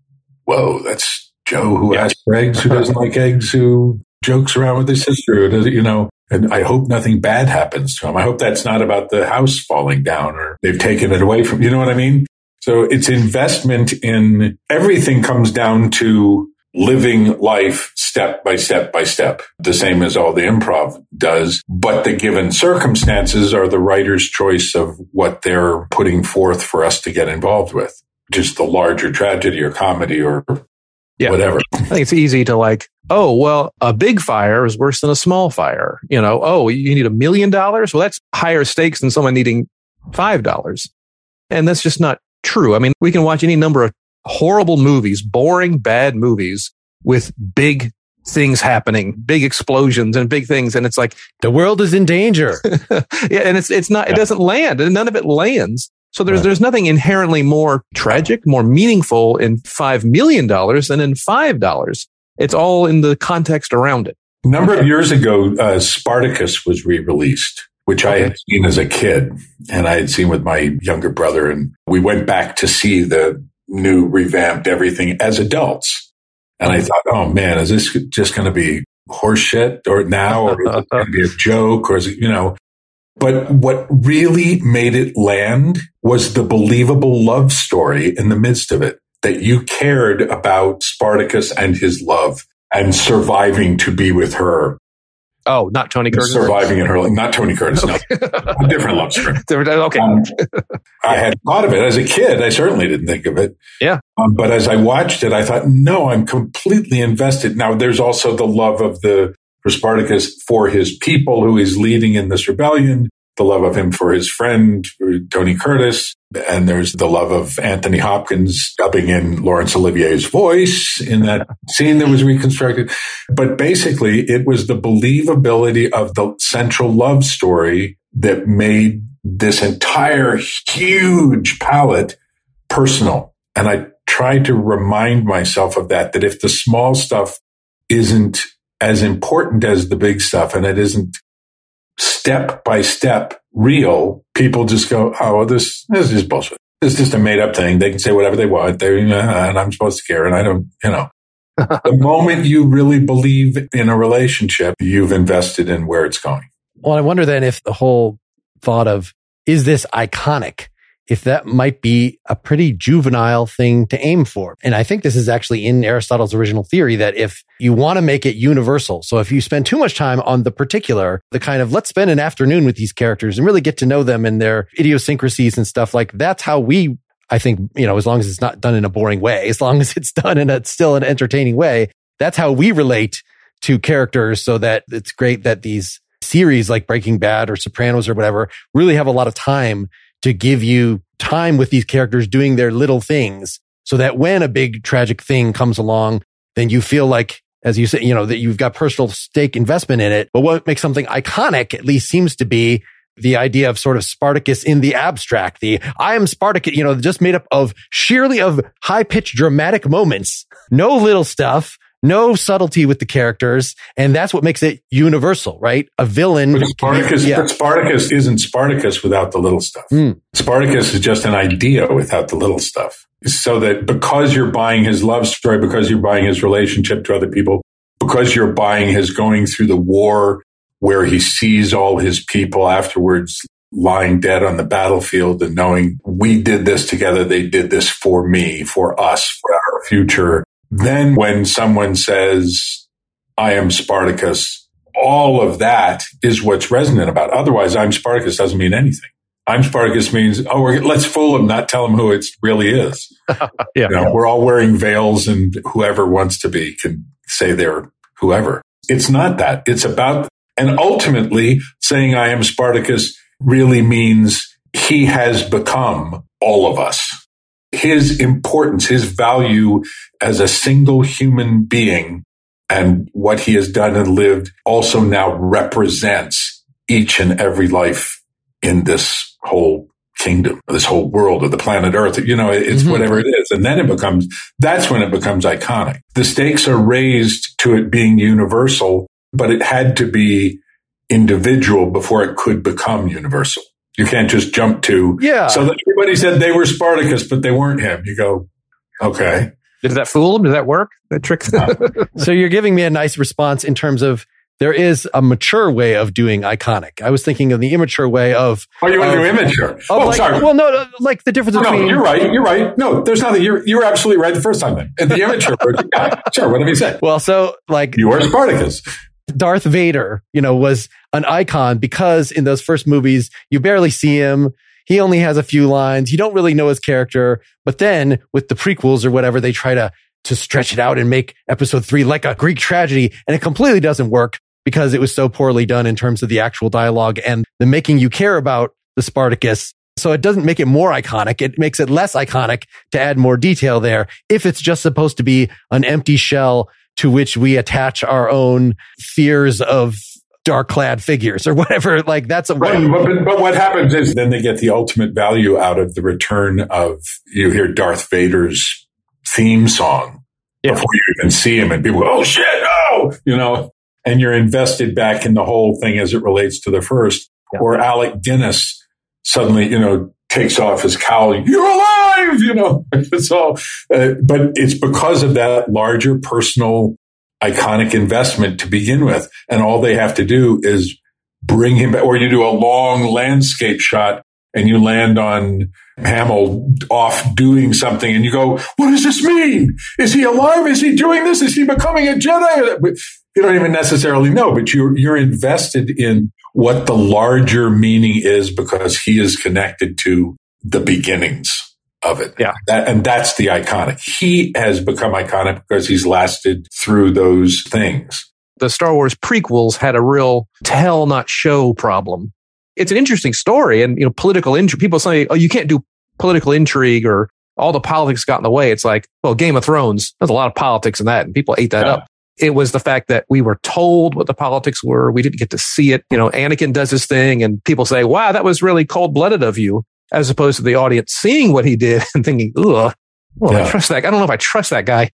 whoa, that's Joe who asks for eggs, who doesn't like eggs, who jokes around with his sister, and I hope nothing bad happens to him. I hope that's not about the house falling down or they've taken it away from, you know what I mean? So it's investment in everything comes down to living life step by step by step, the same as all the improv does. But the given circumstances are the writer's choice of what they're putting forth for us to get involved with, just the larger tragedy or comedy or whatever. I think it's easy to like, oh, well, a big fire is worse than a small fire. You know, oh, you need $1 million? Well, that's higher stakes than someone needing $5. And that's just not true. I mean, we can watch any number of horrible movies, boring, bad movies with big things happening, big explosions and big things. And it's like, the world is in danger. And it's not, it doesn't land, and none of it lands. So there's nothing inherently more tragic, more meaningful in $5 million than in $5. It's all in the context around it. A number of years ago, Spartacus was re-released, which I had seen as a kid, and I had seen with my younger brother. And we went back to see the new revamped everything as adults. And I thought, oh man, is this just going to be horseshit or now, or is it going to be a joke, or is it, you know? But what really made it land was the believable love story in the midst of it, that you cared about Spartacus and his love and surviving to be with her. Oh, not Tony Curtis? Surviving in her, not Tony Curtis, no. A different love story. Okay. I had thought of it as a kid. I certainly didn't think of it. Yeah. But as I watched it, I thought, no, I'm completely invested. Now, there's also the love of for Spartacus for his people who he's leading in this rebellion, the love of him for his friend, Tony Curtis. And there's the love of Anthony Hopkins dubbing in Laurence Olivier's voice in that scene that was reconstructed. But basically, it was the believability of the central love story that made this entire huge palette personal. And I tried to remind myself of that if the small stuff isn't as important as the big stuff, and it isn't step by step real, people just go, oh, well, this is bullshit. It's just a made up thing. They can say whatever they want. And I'm supposed to care. And I don't, the moment you really believe in a relationship, you've invested in where it's going. Well, I wonder then if the whole thought of, is this iconic? If that might be a pretty juvenile thing to aim for. And I think this is actually in Aristotle's original theory, that if you want to make it universal, so if you spend too much time on the particular, the kind of let's spend an afternoon with these characters and really get to know them and their idiosyncrasies and stuff, like that's how we, I think, as long as it's not done in a boring way, as long as it's done in still an entertaining way, that's how we relate to characters, so that it's great that these series like Breaking Bad or Sopranos or whatever really have a lot of time to give you time with these characters doing their little things, so that when a big tragic thing comes along, then you feel like, as you say, that you've got personal stake investment in it. But what makes something iconic, at least, seems to be the idea of sort of Spartacus in the abstract. I am Spartacus, just made up of sheerly of high-pitched dramatic moments, no little stuff, no subtlety with the characters, and that's what makes it universal, right? A villain. But Spartacus isn't Spartacus without the little stuff. Spartacus is just an idea without the little stuff. So that because you're buying his love story, because you're buying his relationship to other people, because you're buying his going through the war where he sees all his people afterwards lying dead on the battlefield and knowing we did this together, they did this for me, for us, for our future. Then when someone says, I am Spartacus, all of that is what's resonant about. Otherwise, I'm Spartacus doesn't mean anything. I'm Spartacus means, let's fool him, not tell him who it really is. We're all wearing veils, and whoever wants to be can say they're whoever. It's not that. It's about, and ultimately saying I am Spartacus really means he has become all of us. His importance, his value as a single human being and what he has done and lived also now represents each and every life in this whole kingdom, this whole world of the planet Earth. It's whatever it is. And then that's when it becomes iconic. The stakes are raised to it being universal, but it had to be individual before it could become universal. You can't just jump to. Yeah. So everybody said they were Spartacus, but they weren't him. You go, okay. Did that fool him? Did that work? That trick? So you're giving me a nice response in terms of there is a mature way of doing iconic. I was thinking of the immature way of. Oh, you want to do immature? Sorry. Well, no, like the difference between. No, you're right. No, there's nothing. You're absolutely right the first time. Then. And the immature version, yeah, sure. What did he say? Well, so like you are Spartacus. Darth Vader, was an icon because in those first movies you barely see him. He only has a few lines. You don't really know his character. But then with the prequels or whatever, they try to stretch it out and make episode 3 like a Greek tragedy. And it completely doesn't work because it was so poorly done in terms of the actual dialogue and the making you care about the Spartacus. So it doesn't make it more iconic. It makes it less iconic to add more detail there. If it's just supposed to be an empty shell to which we attach our own fears of dark-clad figures or whatever, like that's a right. But what happens is then they get the ultimate value out of the return of, you hear Darth Vader's theme song before you even see him, and people go, "Oh shit, oh!" And you're invested back in the whole thing as it relates to the first. Yeah. Or Alec Guinness suddenly, takes off his cowl. You're alive, It's all, but it's because of that larger personal iconic investment to begin with. And all they have to do is bring him back, or you do a long landscape shot and you land on Hamill off doing something and you go, what does this mean? Is he alive? Is he doing this? Is he becoming a Jedi? You don't even necessarily know, but you're invested in what the larger meaning is because he is connected to the beginnings of it. Yeah. And that's the iconic. He has become iconic because he's lasted through those things. The Star Wars prequels had a real tell, not show problem. It's an interesting story and, political intrigue. People say, oh, you can't do political intrigue or all the politics got in the way. It's like, well, Game of Thrones, there's a lot of politics in that and people ate that up. It was the fact that we were told what the politics were. We didn't get to see it. Anakin does his thing and people say, wow, that was really cold-blooded of you, as opposed to the audience seeing what he did and thinking, ugh, I trust that. I don't know if I trust that guy.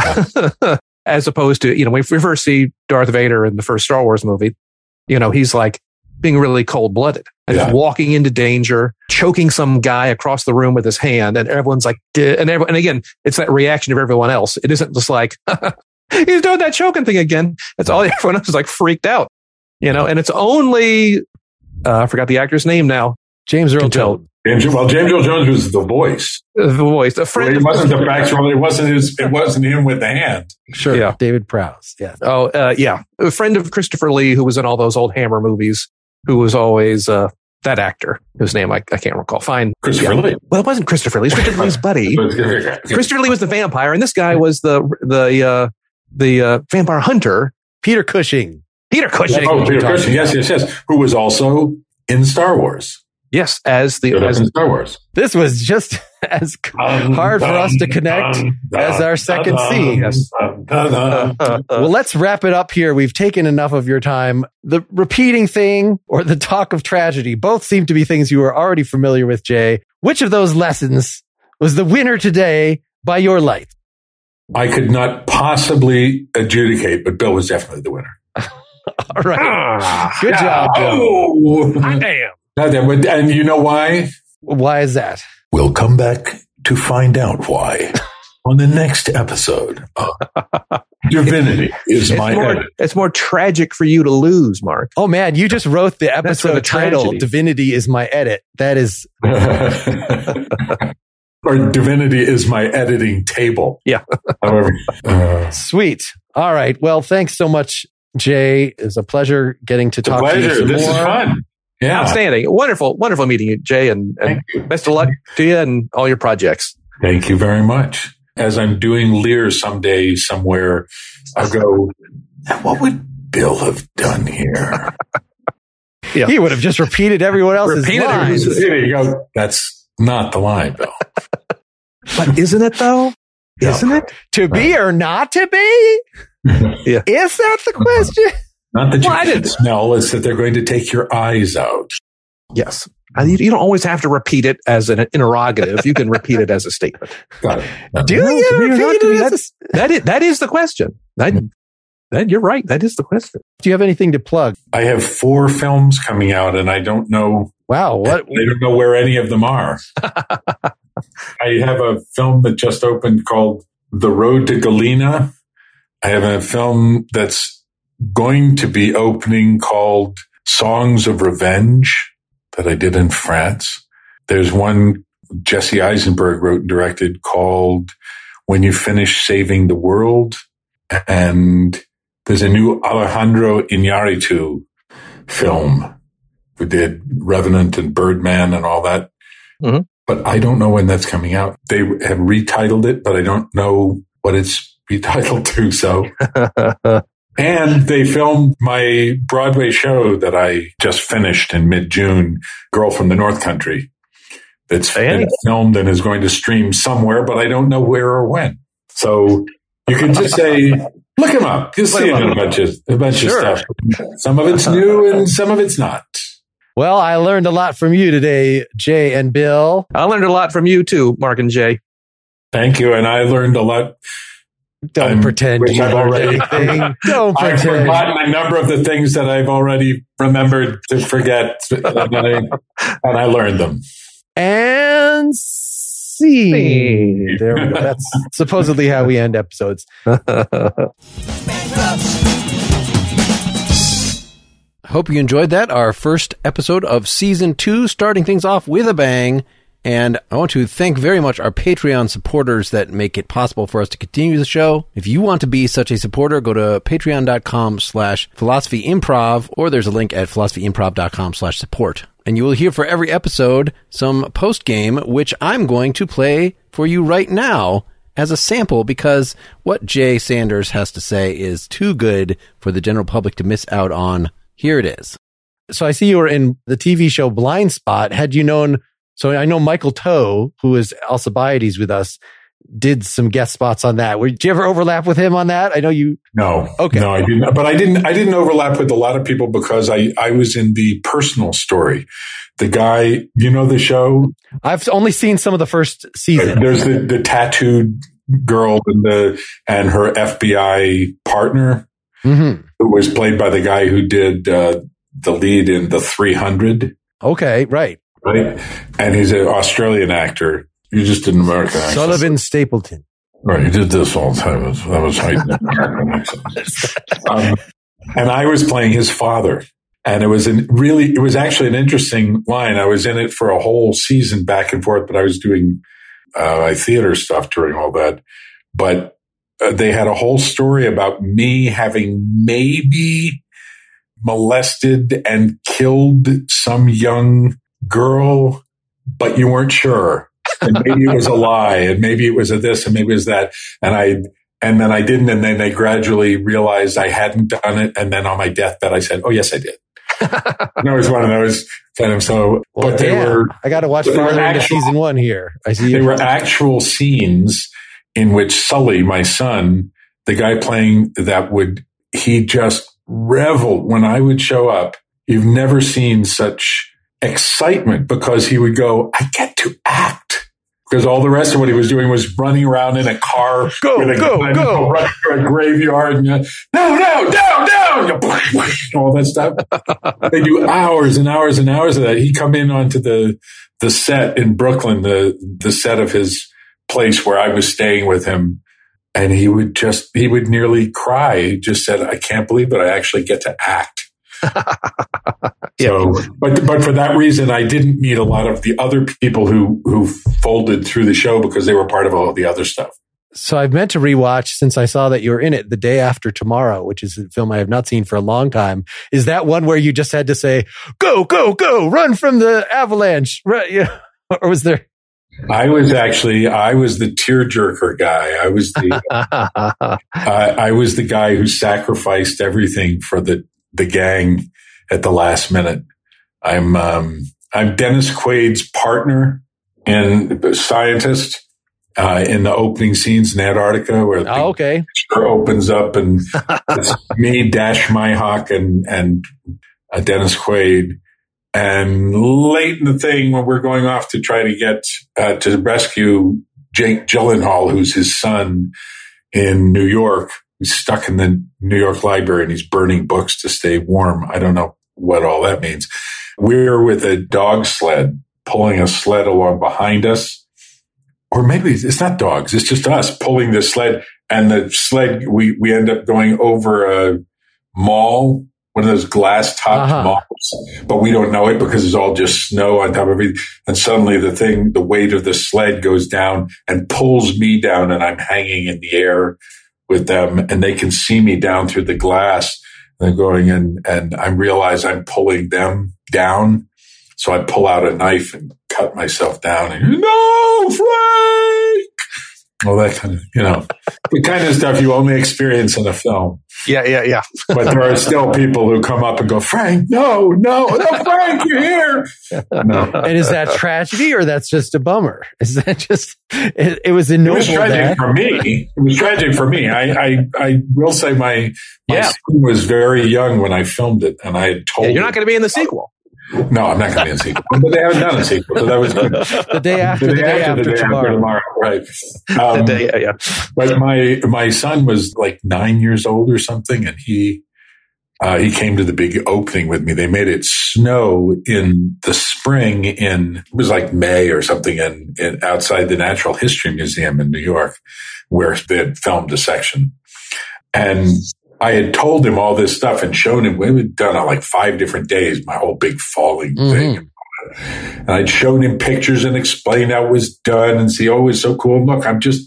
As opposed to, when we first see Darth Vader in the first Star Wars movie, he's like being really cold-blooded and just walking into danger, choking some guy across the room with his hand. And everyone's like, and again, it's that reaction of everyone else. It isn't just like, he's doing that choking thing again. It's all everyone else is like freaked out, and it's only, I forgot the actor's name now. James Earl Jones. James Earl Jones was the voice. A friend. It wasn't the factual. It wasn't him with the hand. Sure. Yeah. David Prowse. Yeah. Oh, yeah. A friend of Christopher Lee, who was in all those old Hammer movies, who was always that actor whose name I can't recall. Fine. Christopher Lee. Well, it wasn't Christopher Lee. It was Christopher Lee's buddy. Christopher Lee was the vampire, and this guy was the vampire hunter. Peter Cushing. Peter Cushing. Oh, Peter Cushing. Yes. Who was also in Star Wars. Yes, as in Star Wars. This was just as hard for us to connect as our second scene. Yes. Well, let's wrap it up here. We've taken enough of your time. The repeating thing or the talk of tragedy both seem to be things you were already familiar with, Jay. Which of those lessons was the winner today by your light? I could not possibly adjudicate, but Bill was definitely the winner. All right. Good job, Bill. Oh, damn. And you know why? Why is that? We'll come back to find out why on the next episode of Divinity is my edit. It's more tragic for you to lose, Mark. Oh, man, you just wrote the episode title, tragedy. Divinity is my edit. That is... Or Divinity is my editing table. Yeah. However, Sweet. All right. Well, thanks so much, Jay. It was a pleasure getting to talk to you some This more. is fun. Yeah. Outstanding. Wonderful meeting you, Jay, and best of luck to you and all your projects. Thank you very much. As I'm doing Lear someday somewhere, I go, what would Bill have done here? Yeah. He would have just repeated everyone else's lines. There you go. That's not the line, Bill. But isn't it, though? No. Isn't it? To be or not to be? Yeah. Is that the question? Not that you can smell, it's that they're going to take your eyes out. Yes. You don't always have to repeat it as an interrogative. You can repeat it as a statement. Got it. Do you repeat it as that is the question. You're right. That is the question. Do you have anything to plug? I have 4 films coming out, and I don't know. Wow. What? I don't know where any of them are. I have a film that just opened called The Road to Galena. I have a film that's going to be opening called Songs of Revenge that I did in France. There's one Jesse Eisenberg wrote and directed called When You Finish Saving the World. And there's a new Alejandro Iñárritu film who did Revenant and Birdman and all that. Mm-hmm. But I don't know when that's coming out. They have retitled it, but I don't know what it's retitled to. So, and they filmed my Broadway show that I just finished in mid-June, Girl from the North Country. That's been filmed and is going to stream somewhere, but I don't know where or when. So you can just say, look him up. You'll see him in a bunch of stuff. Some of it's new and some of it's not. Well, I learned a lot from you today, Jay and Bill. I learned a lot from you too, Mark and Jay. Thank you. And I learned a lot. Don't pretend you learned anything. Don't pretend. I've forgotten a number of the things that I've already remembered to forget. And I learned them. And see. There we go. That's supposedly how we end episodes. Hope you enjoyed that. Our first episode of season 2, starting things off with a bang. And I want to thank very much our Patreon supporters that make it possible for us to continue the show. If you want to be such a supporter, go to patreon.com/philosophyimprov, or there's a link at philosophyimprov.com/support. And you will hear for every episode some post-game, which I'm going to play for you right now as a sample, because what Jay Sanders has to say is too good for the general public to miss out on. Here it is. So I see you were in the TV show Blind Spot. Had you known... So I know Michael Toe, who is Alcibiades with us, did some guest spots on that. Did you ever overlap with him on that? I know you... No. Okay. No, I didn't. But I didn't overlap with a lot of people because I was in the Personal Story. The guy, you know the show? I've only seen some of the first season. There's the tattooed girl and her FBI partner, who was played by the guy who did the lead in The 300. Okay, right. Right? And he's an Australian actor. You just did an American accent. Sullivan Stapleton. Right, he did this all the time. That was hiding an American accent. And I was playing his father. And it was actually an interesting line. I was in it for a whole season back and forth, but I was doing theater stuff during all that. But they had a whole story about me having maybe molested and killed some young girl, but you weren't sure. And maybe it was a lie, and maybe it was a this, and maybe it was that. And then I didn't, and then they gradually realized I hadn't done it. And then on my deathbed, I said, "Oh, yes, I did." And it was one of those kind of but they were. I got to watch further into season 1 here. I see. There were actual scenes in which Sully, my son, the guy playing that he just reveled when I would show up. You've never seen such excitement because he would go, "I get to act." Because all the rest of what he was doing was running around in a car, go, running through a graveyard, and down, all that stuff. They do hours and hours and hours of that. He'd come in onto the set in Brooklyn, the set of his place where I was staying with him, and he would nearly cry. He just said, "I can't believe that I actually get to act." So, but for that reason, I didn't meet a lot of the other people who folded through the show because they were part of all the other stuff. So I've meant to rewatch, since I saw that you were in it, The Day After Tomorrow, which is a film I have not seen for a long time. Is that one where you just had to say, "Go, go, go, run from the avalanche"? Right, yeah. Or was there? I was the tearjerker guy. I was the guy who sacrificed everything for the gang at the last minute. I'm Dennis Quaid's partner and scientist in the opening scenes in Antarctica, where the picture opens up and it's me, Dash Myhawk, and Dennis Quaid. And late in the thing, when we're going off to try to get to rescue Jake Gyllenhaal, who's his son in New York, he's stuck in the New York Library and he's burning books to stay warm. I don't know what all that means. We're with a dog sled, pulling a sled along behind us. Or maybe it's not dogs. It's just us pulling the sled. And the sled, we end up going over mall, one of those glass topped malls, but we don't know it because it's all just snow on top of it. And suddenly the weight of the sled goes down and pulls me down, and I'm hanging in the air with them, and they can see me down through the glass. They're going in, and I realize I'm pulling them down. So I pull out a knife and cut myself down, and no, Frank! All that kind of, the kind of stuff you only experience in a film. Yeah. But there are still people who come up and go, Frank, no, Frank, you're here. No. And is that tragedy, or that's just a bummer? Is that just, it was ennobled? It was tragic for me. It was tragic for me. I will say my son was very young when I filmed it, and I had told him. You're not going to be in the sequel. No, I'm not going to be in a sequel. But they haven't done a sequel, so that was good. The day after tomorrow. Right. Yeah. But my son was like 9 years old or something, and he came to the big opening with me. They made it snow in the spring it was like May or something in outside the Natural History Museum in New York, where they had filmed a section. And I had told him all this stuff and shown him. We had done on like 5 different days, my whole big falling thing. And I'd shown him pictures and explained how it was done, and see, oh, it was so cool. And look, I'm just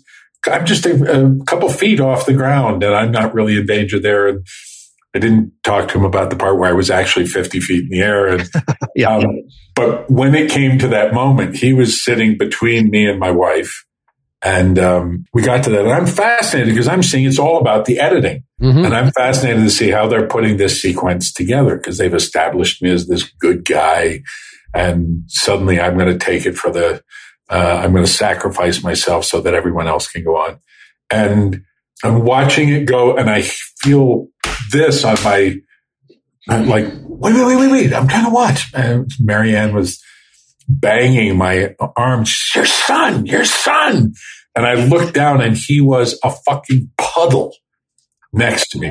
a couple feet off the ground, and I'm not really in danger there. And I didn't talk to him about the part where I was actually 50 feet in the air. And, but when it came to that moment, he was sitting between me and my wife. And we got to that. And I'm fascinated because I'm seeing it's all about the editing. And I'm fascinated to see how they're putting this sequence together, because they've established me as this good guy. And suddenly I'm going to take it for I'm going to sacrifice myself so that everyone else can go on. And I'm watching it go, and I feel this on I'm like, wait, I'm trying to watch. And Marianne was banging my arm. Your son. And I looked down, and he was a fucking puddle next to me.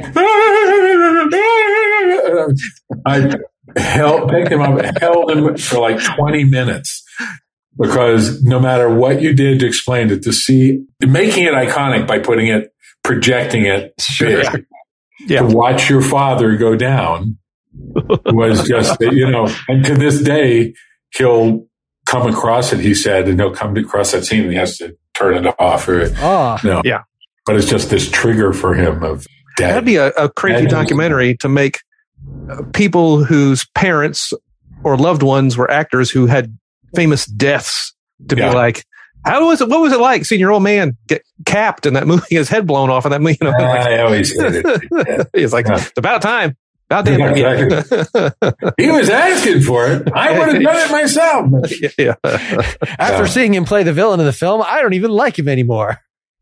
I picked him up and held him for like 20 minutes, because no matter what you did to explain it, to see, making it iconic by projecting it big, to watch your father go down was just, and to this day, he'll come across it, he said, and he'll come across that scene and he has to turn it off. But it's just this trigger for him of death. That'd be a crazy documentary to make people whose parents or loved ones were actors who had famous deaths to be like, what was it like seeing your old man get capped in that movie, his head blown off in that movie? I always hated it. He's like, it's about time. About damn time. He was asking for it. I would have done it myself. After seeing him play the villain in the film, I don't even like him anymore.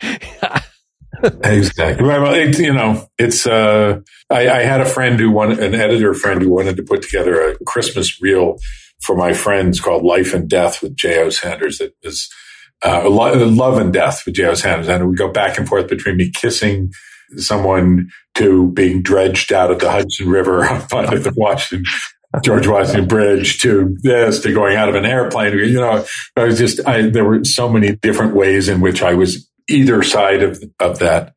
Exactly. Well, I had an editor friend who wanted to put together a Christmas reel for my friends called Life and Death with J.O. Sanders. It was Love and Death with J.O. Sanders. And we go back and forth between me kissing someone to being dredged out of the Hudson River at the George Washington Bridge, to going out of an airplane. There were so many different ways in which I was either side of that.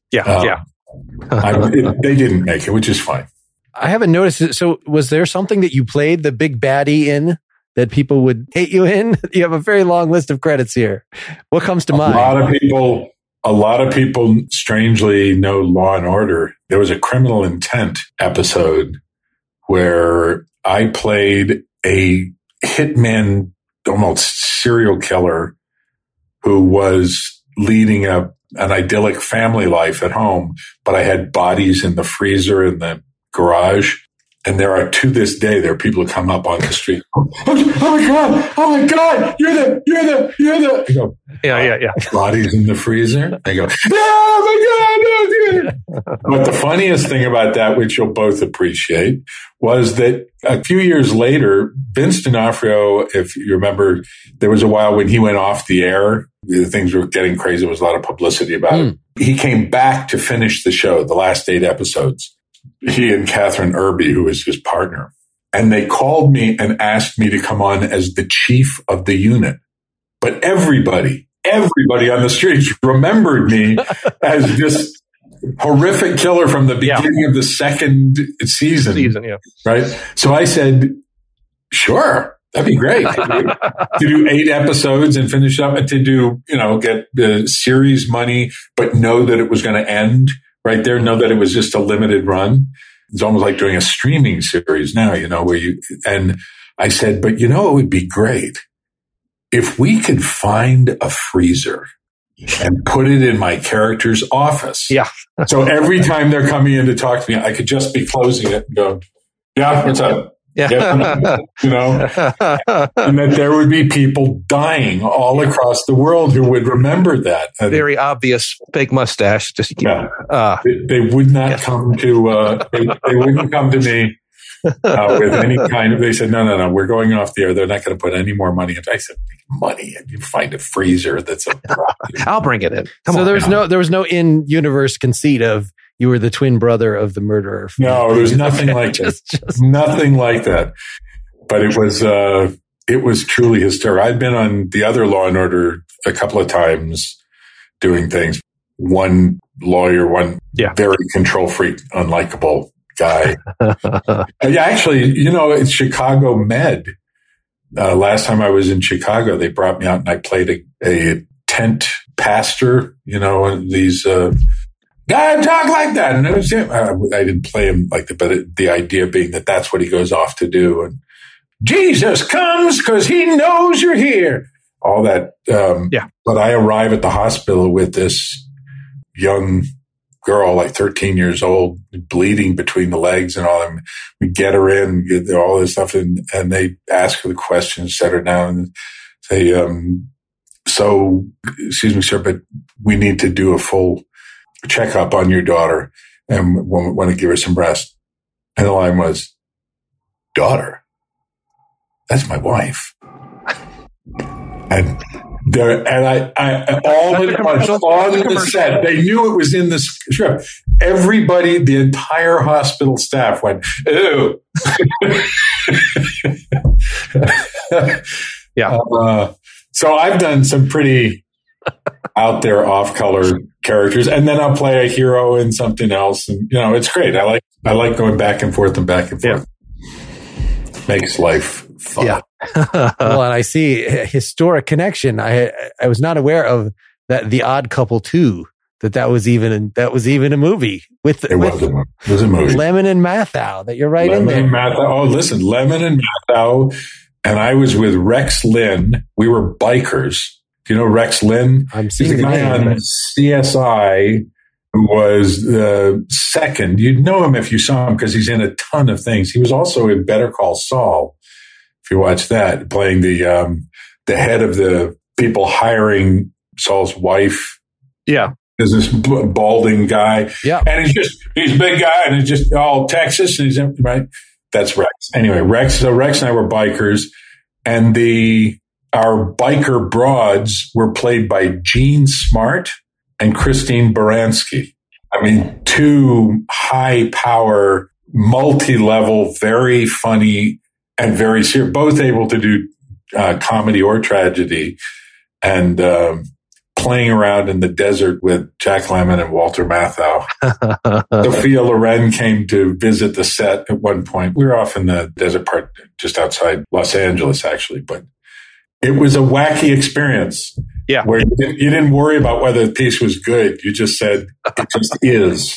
They didn't make it, which is fine. I haven't noticed it. So was there something that you played the big baddie in that people would hate you in? You have a very long list of credits here. What comes to mind? A lot of people strangely know Law and Order. There was a Criminal Intent episode where I played a hitman, almost serial killer, who was leading an idyllic family life at home, but I had bodies in the freezer in the garage. And to this day, there are people who come up on the street. Oh my God, you're the. I go, yeah. Bodies in the freezer. I go, oh my God. But the funniest thing about that, which you'll both appreciate, was that a few years later, Vince D'Onofrio, if you remember, there was a while when he went off the air. Things were getting crazy. There was a lot of publicity about it. He came back to finish the show, the last 8 episodes. He and Catherine Irby, who was his partner. And they called me and asked me to come on as the chief of the unit. But everybody on the streets remembered me as this horrific killer from the beginning of the second season. Right. So I said, sure, that'd be great to do 8 episodes and finish up, and to do, get the series money, but know that it was going to end right there. Know that it was just a limited run. It's almost like doing a streaming series now, and I said, but it would be great if we could find a freezer and put it in my character's office. Yeah. So every time they're coming in to talk to me, I could just be closing it and go, yeah, what's up? Yeah. And that there would be people dying all across the world who would remember that. And very obvious fake mustache. Just they would not come to. They wouldn't come to me with any kind of. They said, no, we're going off the air. They're not going to put any more money in. I said, money, and you find a freezer that's a. I'll bring it in. There was no in-universe conceit of you were the twin brother of the murderer. No, there's nothing like that. Nothing like that. But it was truly hysterical. I'd been on the other Law and Order a couple of times doing things. One lawyer, one very control freak, unlikable guy. Actually, it's Chicago Med. Last time I was in Chicago, they brought me out and I played a tent pastor, these God, talk like that. And it was him. I didn't play him like that, but the idea being that that's what he goes off to do. And Jesus comes because he knows you're here. All that. But I arrive at the hospital with this young girl, like 13 years old, bleeding between the legs and all that. We get her in, get all this stuff, and they ask her the questions, set her down, and say, so, excuse me, sir, but we need to do a full checkup on your daughter and want to give her some breast. And the line was, daughter? That's my wife. And all on the set, they knew it was in the script. Everybody, the entire hospital staff went, ew. So I've done some pretty out there, off-color characters, and then I'll play a hero in something else, and it's great. I like going back and forth and back and forth. Makes life fun. Yeah. Well, and I see a historic connection. I was not aware of that. The Odd Couple 2. That was even a movie with it was a movie. Lemon and Mathau. That you're right in there. And Mathau. Oh, listen, Lemon and Mathau, and I was with Rex Lynn. We were bikers. Do you know Rex Lynn? He's a guy on CSI who was the second. You'd know him if you saw him because he's in a ton of things. He was also in Better Call Saul. If you watch that, playing the head of the people hiring Saul's wife. Yeah. Is this balding guy. Yeah. And he's a big guy and it's just all Texas and he's right. That's Rex. Anyway, Rex and I were bikers, and our biker broads were played by Jean Smart and Christine Baranski. I mean, 2 high power, multi-level, very funny and very serious, both able to do comedy or tragedy, and playing around in the desert with Jack Lemmon and Walter Matthau. Sophia Loren came to visit the set at one point. We were off in the desert part just outside Los Angeles, actually, but it was a wacky experience. Yeah. Where you didn't worry about whether the piece was good. You just said, it just is.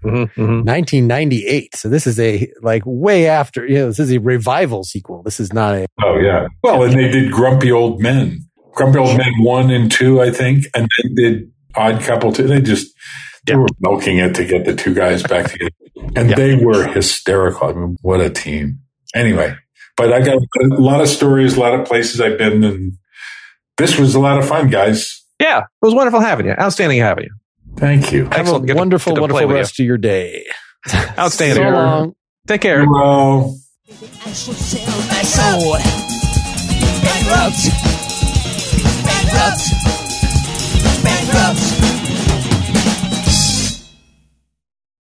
1998. So this is way after, this is a revival sequel. This is not a. Oh, yeah. Well, and they did Grumpy Old Men. Grumpy Old Men 1 and 2, I think. And they did Odd Couple 2. They were milking it to get the 2 guys back together. And they were hysterical. I mean, what a team. Anyway. But I got a lot of stories, a lot of places I've been, and this was a lot of fun, guys. Yeah, it was wonderful having you. Outstanding having you. Thank you. Have a wonderful rest of your day. Outstanding. So long. Take care. Hello. I should sell my soul. Bankrupt.